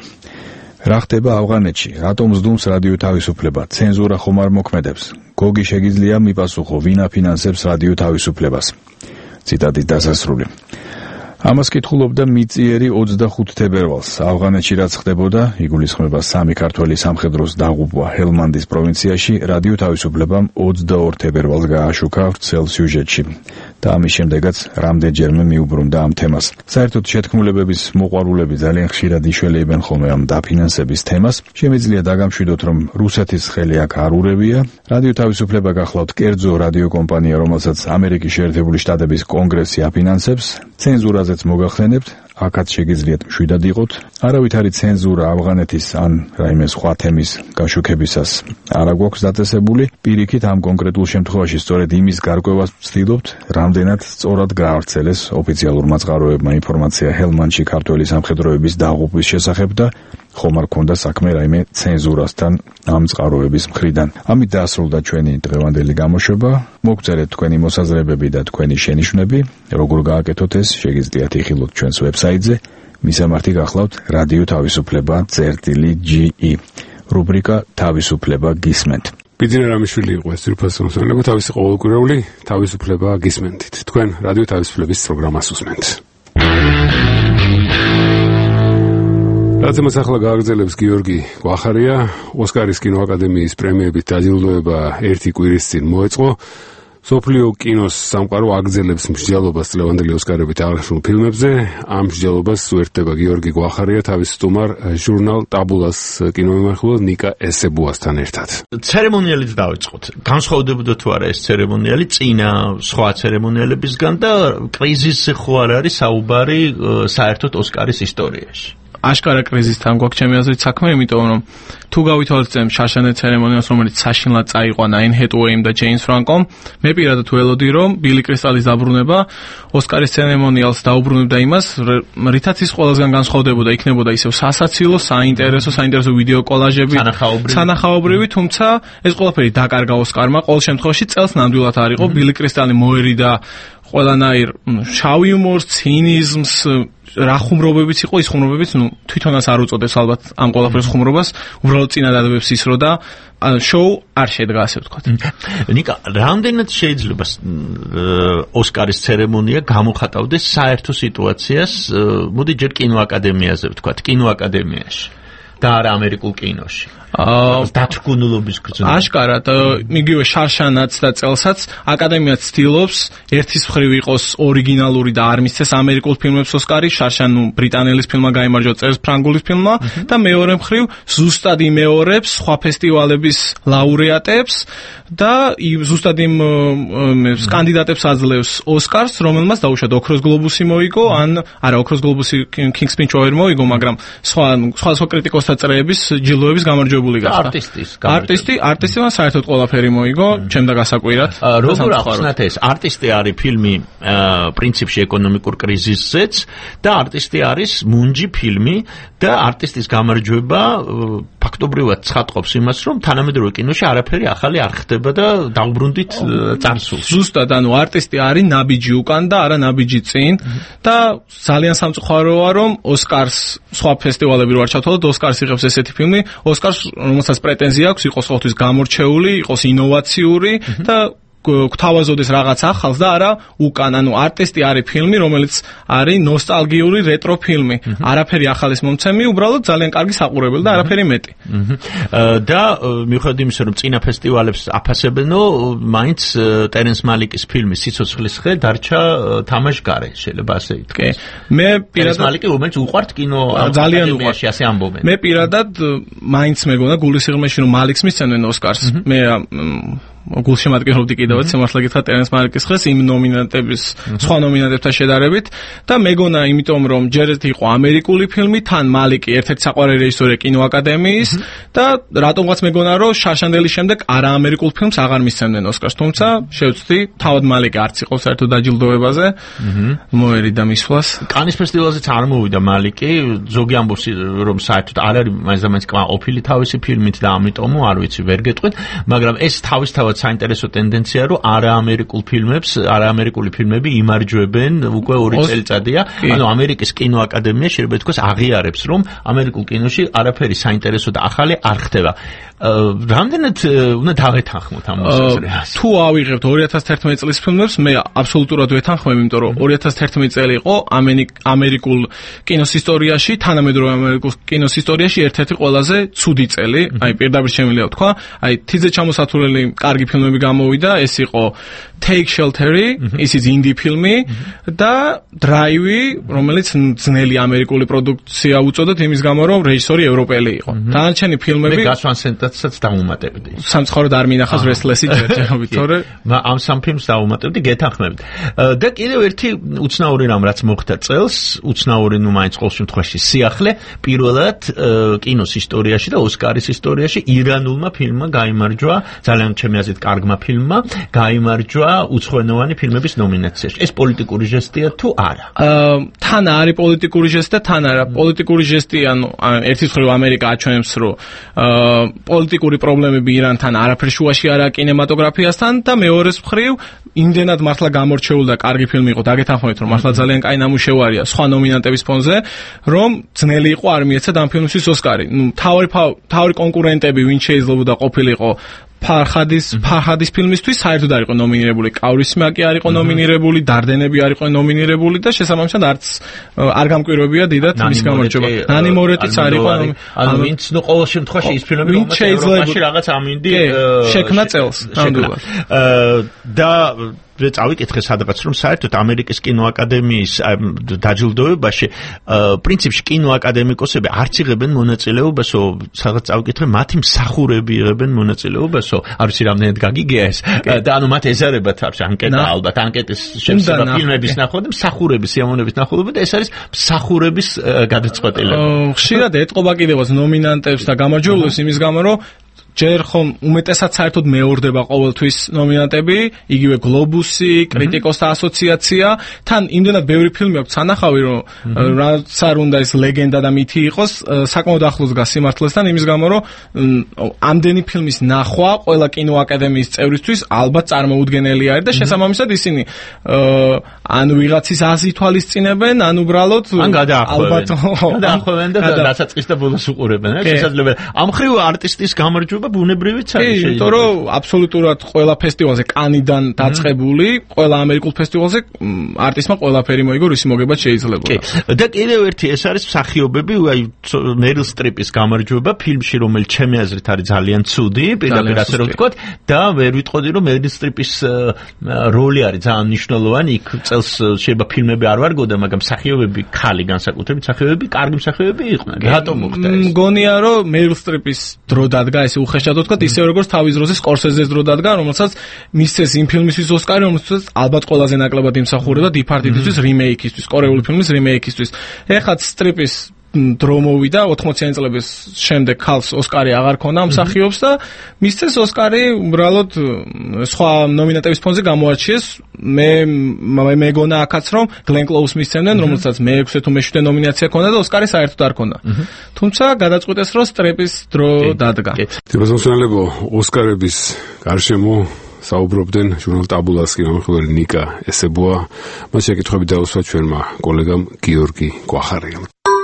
რა ხდება ავღანეთში? რატომ ზდუმს რადიო თავისუფლება? ცენზურა ხომ არ მოქმედებს? გოგი შეგიძლია მიპასუხო, ვინ აფინანსებს რადიო თავისუფლებას? ციტატის დასასრული. ამას კითხულობდა მიწიერი 25 თებერვალს. ავღანეთში რაც ხდებოდა, იგულისხმება სამი ქართველი სამხედროს დაღუპვა ჰელმანდის პროვინციაში, რადიო თავისუფლებამ 22 თებერვალს გააშუქა ვრცელ სიუჟეტში. და ამის შემდეგაც რამდენჯერმე მიუბრუნდა ამ თემას. საერთოდ შეთქმულებების მოყვარულები ძალიან ხშირად იშველებენ ხოლმე ამ დაფინანსების თემას. შემიძლია დაგამშვიდოთ, რომ რუსეთის ხელი აქ არ ურევია. რადიო თავისუფლება გახლავთ კერძო რადიო კომპანია, რომელსაც ამერიკის შეერთებული შტატების კონგრესი აფინანსებს. ცენზურაზეც მოგახსენებთ, აქაც შეგიძლიათ მშვიდად იყოთ. არავითარი ცენზურა ავღანეთის ან რაიმე სხვა თემის გაშუქებისას არ აქვს დაწესებული. პირიქით ამ კონკრეტულ შემთხვევაში სწორედ იმის გარკვევას ვცდილობთ, რამდენად სწორად გაავრცელეს ოფიციალურმა წყაროებმა ინფორმაცია ჰელმანდში ქართველი სამხედროების დაღუპვის შესახებ და ხომ არ ქონდა საქმე რაიმე ცენზურასთან ამ წყაროების მხრიდან. ამით დაასრულდა ჩვენი დღევანდელი გამოშვება. მოგწერეთ თქვენი მოსაზრებები და თქვენი შენიშვნები. როგორ გააკეთოთ ეს, შეგიძლიათ იხილოთ ჩვენს ვებსაიტზე. მისამართი გახლავთ რადიო თავისუფლება წერტილი.ge. რუბრიკა თავისუფლება გისმენთ. ბიძინა რამიშვილი იყო ეს ძირფასი მოსმენელობა თავისი ყოველკვირეული თავისუფლება გისმენთ. თქვენ რადიო თავისუფლების პროგრამას უსმენთ. რადგან ახლა გააგრძელებს გიორგი გვახარია, ოსკარის კინოაკადემიის პრემიებით დაჯილდოება ერთი კვირის წინ მოეწყო. სოფლიო კინოს სამყარო აგრძელებს მსჯელობას ლევანდელი ოსკარებით აღნიშნულ ფილმებზე. ამ მსჯელობას უერთდება გიორგი გვახარია თავის სტუმარ ჟურნალ ტაბულას კინომემხვილ ნიკა ესებუასთან ერთად. ცერემონიალიც დავიწყოთ. განსხვავდებოდა თუ არა ეს ცერემონიალი წინა სხვა ცერემონიალებისგან და კრიზისზე ხო არ არის საუბარი საერთოდ ოსკარის ისტორიაში? აშკარა კრიზისთან გვაქვს ჩემი აზრით საქმე, იმიტომ რომ თუ გავითვალოთ შაშანე ცერემონიალს, რომელიც საშინლად წაიყვანა ენ ჰეტუეიმ და ჯეიმს ფრანკომ, მე პირადად ველოდი, რომ ბილი კრისტალის დაბრუნება ოსკარის ცერემონიალს დაუბრუნებდა იმას, რითაც ის ყველასგან განსხვავდებოდა, იქნებოდა ისევ სასაცილო, საინტერესო ვიდეო კოლაჟები, სანახაობრივი, თუმცა ეს ყველაფერი დაკარგა ოსკარმა. ყოველ შემთხვევაში წელს ნამდვილად არ იყო. ბილი კრისტალი მოერიდა ყველანაირ შავ იუმორს, ცინიზმს, რა ხუმრობებიც იყო, ის ხუმრობებიც, თვითონაც არ უწოდებს ალბათ ამ ყველაფერს ხუმრობას, უბრალოდ წინადადებებს ისროდა, შოუ არ შედგა, ასე ვთქვათ. ნიკა, რამდენად შეიძლება ოსკარის ცერემონია გამოხატავდეს საერთო სიტუაციას, მოდი ჯერ კინოაკადემიაზე ვთქვათ, კინოაკადემიაში. და არა ამერიკულ კინოში. დათრგუნულობის გზნობა. აშკარად, იგივე შარშანაც და წელსაც აკადემია ცდილობს ერთის მხრივ იყოს ორიგინალური და არ მისცეს ამერიკულ ფილმებს ოსკარი, შარშან ბრიტანელის ფილმმა გაიმარჯვა წერს ფრანგულის ფილმმა და მეორე მხრივ ზუსტად იმეორებს სხვა ფესტივალების ლაურეატებს და ზუსტად იმ კანდიდატებს აძლევს ოსკარს, რომელმაც დაუშვათ ოქროს გლობუსი მოიგო, ან არა ოქროს გლობუსი King's Speech ვერ მოიგო, მაგრამ სხვა კრიტიკოსთა წრეების ჯილდოების გამარჯვებული გახდა. არტისტი საერთოდ ყველაფერი მოიგო, ჩემ და გასაკვირად. როგორ ახსნათ ეს? არტისტი არის ფილმი პრინციპში ეკონომიკურ კრიზისზეც და არტისტი არის მუნჯი ფილმი და არტისტის გამარჯვება ფაქტობრივად ცხადყოფს იმას, რომ თანამედროვე კინოში არაფერი ახალი არ ხდება და დაუბრუნდით წარსულს. ზუსტად, არტისტი არის ნაბიჯი უკან და არა ნაბიჯი წინ და ძალიან სამწუხაროა, რომ ოსკარს სხვა ფესტივალები რო არ ჩავთვალოთ, ოსკარს იღებს ესეთი ფილმი, ოსკარს რომელსაც პრეტენზია აქვს, იყოს ყოველთვის გამორჩეული, იყოს ინოვაციური და გვთავაზოდეს რაღაც ახალს და არა უკან, არტისტი არის ფილმი, რომელიც არის ნოსტალგიური რეტრო ფილმი. არაფერი ახალის მომცემი, უბრალოდ ძალიან კარგი საყურებელი და არაფერი მეტი. და მიუხედავად იმისა, რომ წინა ფესტივალებს აფასებენო, მაინც ტერენს მალიკის ფილმი სიცოცხლის ხე დარჩა თამაშგარე, შეიძლება ასე ითქვას. მე ტერენს მალიკი რომელიც უყვართ კინო ძალიან უყვართ, ასე ამბობენ. მე პირადად მაინც მეგონა გულისიღრმეში რომ მალიქს მისცემენ ოსკარს. მე გულშემატკივრობდი კიდევაც სიმართლე გითხრათ ტერენს მალიკის ხეს იმ ნომინანტების სხვა ნომინანტებთან შედარებით და მეგონა იმიტომ რომ ჯერ ერთი იყო ამერიკული ფილმი, თან მალიკი ერთ-ერთი საყვარელი რეჟისორია კინოაკადემიის და რატომღაც მეგონა რომ შარშანდელის შემდეგ არა ამერიკულ ფილმს აღარ მისცემდნენ ოსკარს, თუმცა შევწდი თავად მალიკი არც იყო საერთოდ დაჯილდოებაზე მოერიდა მისვლას. კანის ფესტივალზეც არ მოვიდა მალიკი, ზოგი ამბობს რომ საერთოდ არ არის მაინც ყოფილი თავისი ფილმით და ამიტომ არ ვიცი ვერ გეტყვით, მაგრამ ეს თავისთავად საინტერესო ტენდენცია, რომ არაამერიკულ ფილმებს, არაამერიკული ფილმები იმარჯვებენ უკვე 2 წელიწადია. ანუ ამერიკის კინოაკადემია შეიძლება ითქვას აღიარებს, რომ ამერიკულ კინოში არაფერი საინტერესო და ახალი არ ხდება. რამდენად უნდა დავეთანხმოთ ამ მოსაზრებას? თუ ავიღებთ 2011 წლის ფილმებს, მე აბსოლუტურად ვეთანხმებ, იმიტომ რომ 2011 წელი იყო ამერიკულ კინოს ისტორიაში, თანამედროვე ამერიკულ კინოს ისტორიაში ერთ-ერთი ყველაზე ცუდი წელი, აი პირდაპირ შემიძლია ვთქვა, აი თიძე ჩამოსათურელი კარგი ფილმები გამოვიდა, ეს იყო Take Shelter-ი, ისიც ინდი ფილმი და Drive-ი, რომელიც ძნელი ამერიკული პროდუქცია უწოდოთ იმის გამო, რომ რეჟისორი ევროპელი იყო. დანარჩენი ფილმები მე გასვანსენტაცაც დაუმატებდი. სამწუხაროდ არ მინახავს Restless-ი ჯერჯერობით, თორე ამ სამ ფილმს დაუმატებდი, გეთანხმებით. და კიდევ ერთი უცნაური რამ რაც მოხდა წელს, უცნაური მაინც ყოველ შემთხვევაში სიახლე, პირველად კინოს ისტორიაში და ოსკარის ისტორიაში ირანულმა ფილმმა გაიმარჯვა, ძალიან ჩემი აზრით კარგმა ფილმმა, გაიმარჯვა უცხოენოვანი ფილმების ნომინაციაში. ეს პოლიტიკური ჟესტია თუ არა? თან არის პოლიტიკური ჟესტი და თან არა. პოლიტიკური ჟესტი, ერთის მხრივ ამერიკა აჩვენებს, რომ პოლიტიკური პრობლემები ირანთან არაფერ შუაში არა კინემატოგრაფიასთან და მეორეს მხრივ იმდენად მართლა გამორჩეული და კარგი ფილმი იყო, დაგეთანხმებით, რომ მართლა ძალიან კაი ნამუშევარია სხვა ნომინანტების ფონზე, რომ ძნელი იყო არ მიეცა ამ ფილმისთვის ოსკარი. თავი კონკურენტები ვინ შეიძლებოდა ყოფილიყო ფარჰადის ფილმისთვის საერთოდ არ იყო ნომინირებული, კავრის მაკი არ იყო ნომინირებული, დარდენები არ იყო ნომინირებული და შესაბამისად არც არ გამკვირვებია დიდად მის გამარჯვება. ნანი მორეტიც არ იყო. ანუ ვინც ყოველ შემთხვევაში ის ფილმები რომელიც ევროპაში რაღაც ამინდი შექმნა წელს ნამდვილად. და წავიკითხე სადღაც რომ საერთოდ ამერიკის კინოაკადემიის დაჯილდოებაში პრინციპში კინოაკადემიკოსები არც იღებენ მონაწილეობასო, სადღაც წავიკითხე მათი მსახურები იღებენ მონაწილეობასო, არ ვიცი რამდენად გაგიგია ეს და ანუ მათ ეზარებათ ანკეტა, ალბათ ანკეტის შემსება ფილმების ნახვა და მსახურების სიამოვნების ნახულობა და ეს არის მსახურების გადაწყვეტილება. ხშირად ეტყობა კიდევაც ნომინანტებს და გამარჯვებულებს იმის გამო რომ ჯერ ხომ უმეტესად საერთოდ მეორდება ყოველთვის ნომინანტები, იგივე გლობუსი, კრიტიკოსთა ასოციაცია, თან იმდენად ბევრი ფილმი აქვს სანახავი, რომ რაც არ უნდა ეს ლეგენდა და მითი იყოს, საკმაოდ ახლოს დგას სიმართლესთან, იმის გამო, რომ ამდენი ფილმის ნახვა ყველა კინოაკადემიის წევრისთვის ალბათ წარმოუდგენელი არის და შესაბამისად ისინი ან ვიღაცის აზრი თვალისწინებენ, ან უბრალოდ გადაახვევენ და დასაწყის და ბოლოს უყურებენ, შესაძლებელი. ამ ხრივ არტისტის გამარჯვება განსხვავება ბუნებრივიც არის. იმიტომ რომ აბსოლუტურად ყველა ფესტივალზე კანიდან დაწყებული, ყველა ამერიკულ ფესტივალზე არტისტმა ყველაფერი მოიგო, ისი მოგებაც შეიძლება. კი. და კიდევ ერთი ეს არის მსახიობები, აი მერილ სტრიპის გამარჯვება ფილმში, რომელიც ჩემი აზრით არის ძალიან ცუდი, პირდაპირ ასე რომ ვთქვათ, და ვერ ვიტყოდი რომ მერილ სტრიპის როლი არის ძალიან მნიშვნელოვანი. იქ წელს შეიძლება ფილმები არ ვარგოდა, მაგრამ მსახიობები ხალი განსაკუთრებით მსახიობები, კარგი მსახიობები იყვნენ. რატომ მოხდა ეს? მგონია რომ მერილ სტრიპის დრო დადგა, ესე უხეშად ვთქვათ, ისე როგორც თავის დროზე სკორსეზეს დრო დადგა, რომელსაც მისცეს იმ ფილმისთვის ოსკარი, რომელსაც ალბათ ყველაზე ნაკლებად იმსახურებდა დიპარტიდისთვის რიმეიქისთვის, კორეული ფილმის რიმეიქისთვის. ეხლა სტრიპის დრო მოვიდა 80-იანი წლების შემდეგ ხალხს ოსკარი აღარ ქონდა მსახიობს და მისცეს ოსკარი უბრალოდ სხვა ნომინატების ფონზე გამოარჩიეს. მე მეგონა აქაც რომ გლენ კლოუს მისცემდნენ, რომელსაც მე-6 თუ მე-7 ნომინაცია ქონდა და ოსკარი საერთოდ არ ქონდა. თუმცა გადაწყვიტეს რომ სტრიპის დრო დადგა. თებაზმოსნელებო, ოსკარების გარშემო საუბრობდნენ ჟურნალ ტაბულასკი გამომხილველი ნიკა ესებოა. მას შეკითხვები დაუსვა ჩვენმა კოლეგამ გიორგი კვახარიამ.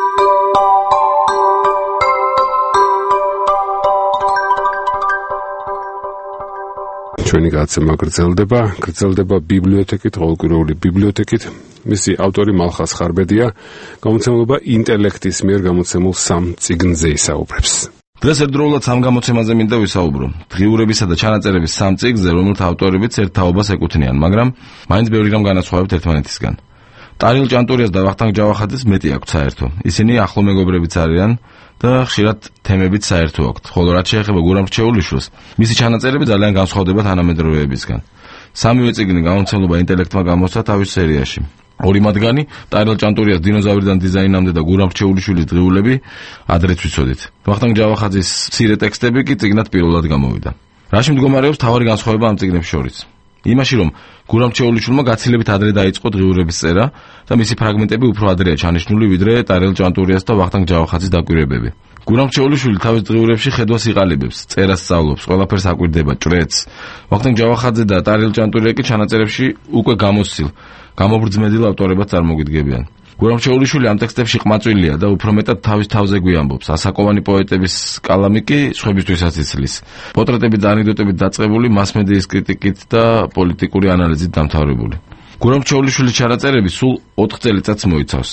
ჩვენი გადაცემა გრძელდება ბიბლიოთეკით, ყოველკვირეული ბიბლიოთეკით. მისი ავტორი მალხას ხარბედია, გამოცემულობა ინტელექტის მიერ გამოცემულ 3 წიგნზე ისაუბრებს. დღეს ერთდროულად 3 გამოცემაზე მინდა ვისაუბრო. დღიურებისა და ჩანაწერების 3 წიგნზე, რომელთა ავტორებიც ერთ თაობას ეკუთვნიან, მაგრამ მაინც ბევრი რამ განასხვავებთ ერთმანეთისგან. ტარიელ ჭანტურიას და ვახტანგ ჯავახაძეს მეტი აქვს საერთო. ისინი ახლო მეგობრებიც არიან და ხშირად თემებიც საერთო აქვთ. ხოლო რაც შეეხება გურამ რჩეულიშვილს, მისი ჩანაწერები ძალიან განსხვავდება თანამედროვეებისგან. 3-ვე წიგნი გამოცემულობა ინტელექტმა გამოსცა თავის სერიაში. 2 მათგანი ტარიელ ჭანტურიას დინოზავრიდან დიზაინამდე და გურამ რჩეულიშვილის დღიურები ადრეც ვიცოდით. ვახტანგ ჯავახაძის მცირე ტექსტები კი წიგნად პირველად გამოვიდა. რაში მდგომარეობს თავარი განსხვავება ამ წიგნებს შორის? იმაში, რომ გურამ რჩეულიშვილმა გაცილებით ადრე დაიწყო დღიურების წერა და მისი ფრაგმენტები უფრო ადრეა ჩანიშნული, ვიდრე ტარიელ ჭანტურიას და ვახტანგ ჯავახაძის დაკვირვებები. გურამ რჩეულიშვილი თავის დღიურებში ხედვას იყალიბებს, წერას სწავლობს, ყველაფერს აკვირდება, ჭრეთს. ვახტანგ ჯავახაძე და ტარიელ ჭანტურია კი ჩანაწერებში უკვე გამოსცილ, გამობრძმედილ ავტორებად წარმოგიდგებიან. გურამ რჩეულიშვილი ამ ტექსტებში ყმაწვილია და უფრო მეტად თავის თავზე გვიამბობს. ასაკოვანი პოეტების კალამი კი სხვებისთვისაც იცლის. პორტრეტები და ანეკდოტებით დაწყებული, მას-მედიის კრიტიკით და პოლიტიკური ანალიზით დამთავრებული. გურამ რჩეულიშვილის ჩანაწერები სულ 4 წელიწადს მოიცავს,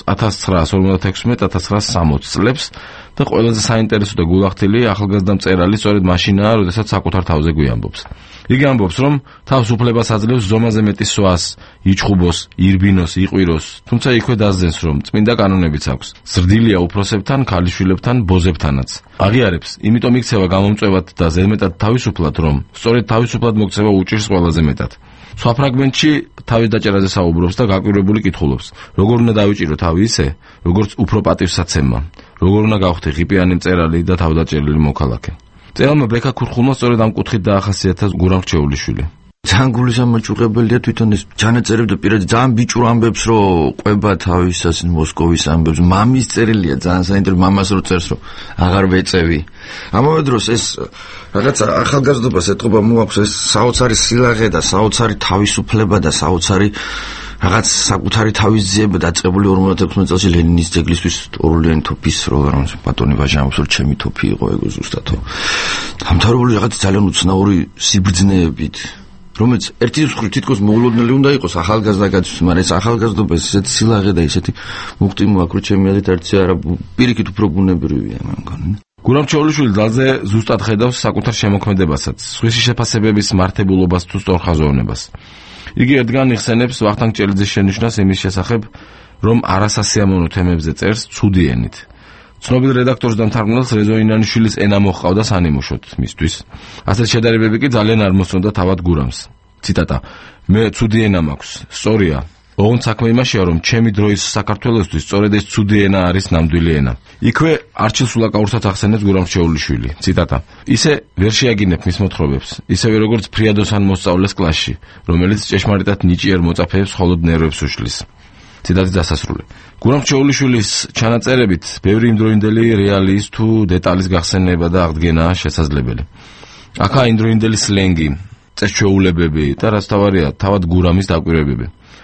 1956-1960 წლებს და ყველაზე საინტერესო და გულახდილი ახალგაზრდა მწერალი სწორედ მაშინაა, როდესაც საკუთარ თავზე გვიამბობს. იგი ამბობს, რომ თავს უფლებას აძლევს ზომაზე მეტი სვას, იჩხუბოს, ირბინოს, იყვიროს, თუმცა იქვე დასძენს, რომ წმინდა კანონებიც აქვს. ზრდილია უფროსებთან, ქალიშვილებთან, ბოზებთანაც. აღიარებს, იმიტომ იქცევა გამომწვევად და ზედმეტად თავისუფლად, რომ სწორედ თავისუფლად მოქცევა უჭირს ყველაზე მეტად. სხვა ფრაგმენტში თავის დაჭერაზე საუბრობს და გაკვირვებული კითხულობს, როგორ უნდა დავიჭირო თავი ისე, როგორც უფრო პატივსაცემმა, როგორ უნდა გავხდე ღიპიანი მწერალი და თავდაჭერილი მოქალაქე. მწერალმა ბექა ქურხულმა სწორედ ამ კუთხით დაახასიათა გურამ რჩეულიშვილი. ძალიან გულისამაჭუყებელია თვითონ ეს ჩანაწერები და პირადი ძალიან ბიჭურ ამბებს რო ყვება თავის ასე მოსკოვის ამბებს. მამის წერილია ძალიან საინტერესო, მამას რო წერს რომ აღარ ვეწევი. ამავე დროს ეს რაღაც ახალგაზრდობას ეთყობა მოაქვს ეს საოცარი სილაღე და საოცარი თავისუფლება და საოცარი რაღაც საკუთარი თავის ძიება დაწყებული 56 წელს ლენინის ძეგლისთვის ორლიანი თოფის რო ბატონი ვაჟამს რო ჩემი თოფი იყო ეგ ზუსტათო. დამთავრებული რაღაც ძალიან უცნაური სიბრძნეებით. რომელიც ერთი მხრივ თითქოს მოულოდნელი უნდა იყოს ახალგაზრდა გაცვლის, მაგრამ ეს ახალგაზრდობა ესეთი სილაღე და ესეთი მუხტი მოაქვს, ჩემი აზრით არც არა პირიქით უფრო ბუნებრივია მე მგონი. გურამ რჩეულიშვილი ძალზე ზუსტად ხედავს საკუთარ შემოქმედებასაც, სხვისი შეფასებების მართებულობას თუ სწორხაზოვნებას. იგი ერთგან იხსენებს ვახტანგ ჭელიძის შენიშვნას იმის შესახებ, რომ არასასიამოვნო თემებზე წერს ცუდი ენით. ცნობილ რედაქტორს და მთარგმნელს რეზო ინანიშვილის ენა მოჰყავდა სანიმუშოდ მისთვის. ასეთ შედარებები კი ძალიან არ მოსწონდა თავად გურამს. ციტატა: მე ცუდი ენა მაქვს, სწორია. ოღონდ საქმე იმაშია, რომ ჩემი დროის საქართველოსთვის სწორედ ეს ცუდი ენა არის ნამდვილი ენა. იქვე არჩილ სულაკაურსაც ახსენებს გურამ რჩეულიშვილი. ციტატა: ისე ვერ შეაგინებ მის მოთხრობებს, ისევე როგორც ფრიადოსან მოსწავლეს კლასში, რომელიც ჭეშმარიტად ნიჭიერ მოწაფეებს მხოლოდ ნერვებს უშლის. ციტატის დასასრული. გურამ რჩეულიშვილის ჩანაწერებით ბევრი იმდროინდელი რეალიის თუ დეტალის გახსენება და აღდგენაა შესაძლებელი. აქა იმდროინდელი სლენგი, წესჩვეულებები და რაც თავარია, თავად გურამის დაკვირვებები.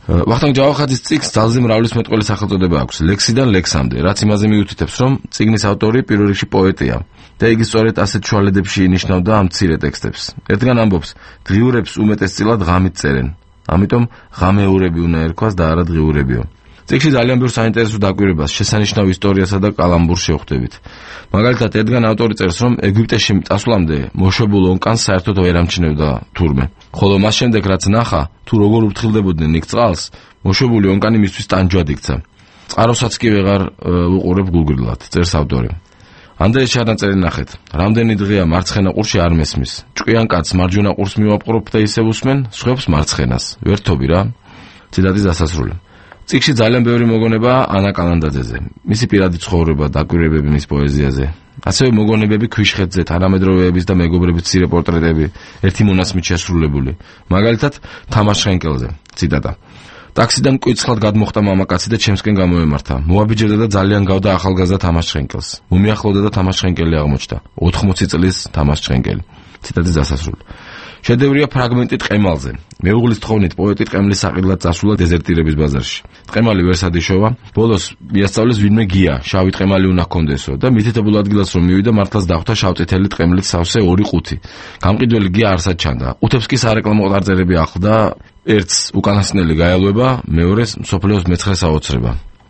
ვახტანგ ჯავახაძის წიგნს ძალზე მრავლისმეტყველი სახელწოდება აქვს, ლექსიდან ლექსამდე, რაც იმაზე მიუთითებს, რომ წიგნის ავტორი პირველ რიგში პოეტია და იგი სწორედ ასეთ შუალედებში ინიშნავდა ამ მცირე ტექსტებს. ერთგან ამბობს, დღიურებს უმეტესწილად ღამით წერენ, ამიტომ ღამეურები უნდა ერქვას და არა დღიურებიო. წიგნში ძალიან ბევრ საინტერესო დაკვირვებას, შესანიშნავ ისტორიასა და კალამბურს შევხვდებით. მაგალითად, ერთგან ავტორი წერს, რომ ეგვიპტეში წასვლამდე მოშობილ ონკანს საერთოდ ვერ ამჩნევდა თურმე. ხოლო მას შემდეგ, რაც ნახა, თუ როგორ უფრთხილდებოდნენ იქ წყალს, მოშობილი ონკანი მისთვის ტანჯვად იქცა. წყაროსაც კი ვეღარ უყურებ გულგრილად, წერს ავტორი. ანდრეის ჩანაწერი ნახეთ. რამდენი დღეა მარცხენა ყურში არ მესმის. ჭკვიან კაცს მარჯვენა ყურს მივაპყრობ და ისევ უსმენ, სხვებს მარცხენას. ვერთობი რა. ციტატის დასასრული. წიგნში ძალიან ბევრი მოგონებაა ანა კალანდაძეზე. მისი პირადი ცხოვრება, დაკვირვებები მის პოეზიაზე. ასევე მოგონებები ქვიშხეთზე, თანამედროვეების და მეგობრების მცირე პორტრეტები, ერთი მონაცმით შესრულებული. მაგალითად, თამაშ შენკელზე. ციტატა. ტაქსიდან კვიცხლად გადმოხდა მამაკაცი და ჩემსკენ გამოემართა. მოაბიჯებდა და ძალიან გავდა ახალგაზრდა თამაშ შენკელს. მომიახლოვდა და თამაშ შენკელი აღმოჩნდა. 80 წლის თამაშ შენკელი. ციტატის დასასრული. შედევრია ფრაგმენტი ტყემალზე. მეუღლის თხოვნით პოეტი ტყემლის საყიდლად წასულა დეზერტირების ბაზარში. ტყემალი ვერსადიშოვა, ბოლოს მიასწავლეს ვინმე გია, შავი ტყემალი უნდა ჰქონდესო და მითითებულ ადგილას რომ მივიდა, მართლაც დახვდა შავწითელი ტყემლით სავსე 2 ყუთი. გამყიდველი გია არსად ჩანდა. ყუთებს კი სარეკლამო ყდარწერები ახლდა, ერთს უკანასკნელი გაელვება, მეორეს მსოფლიოს მე-9 საოცრება.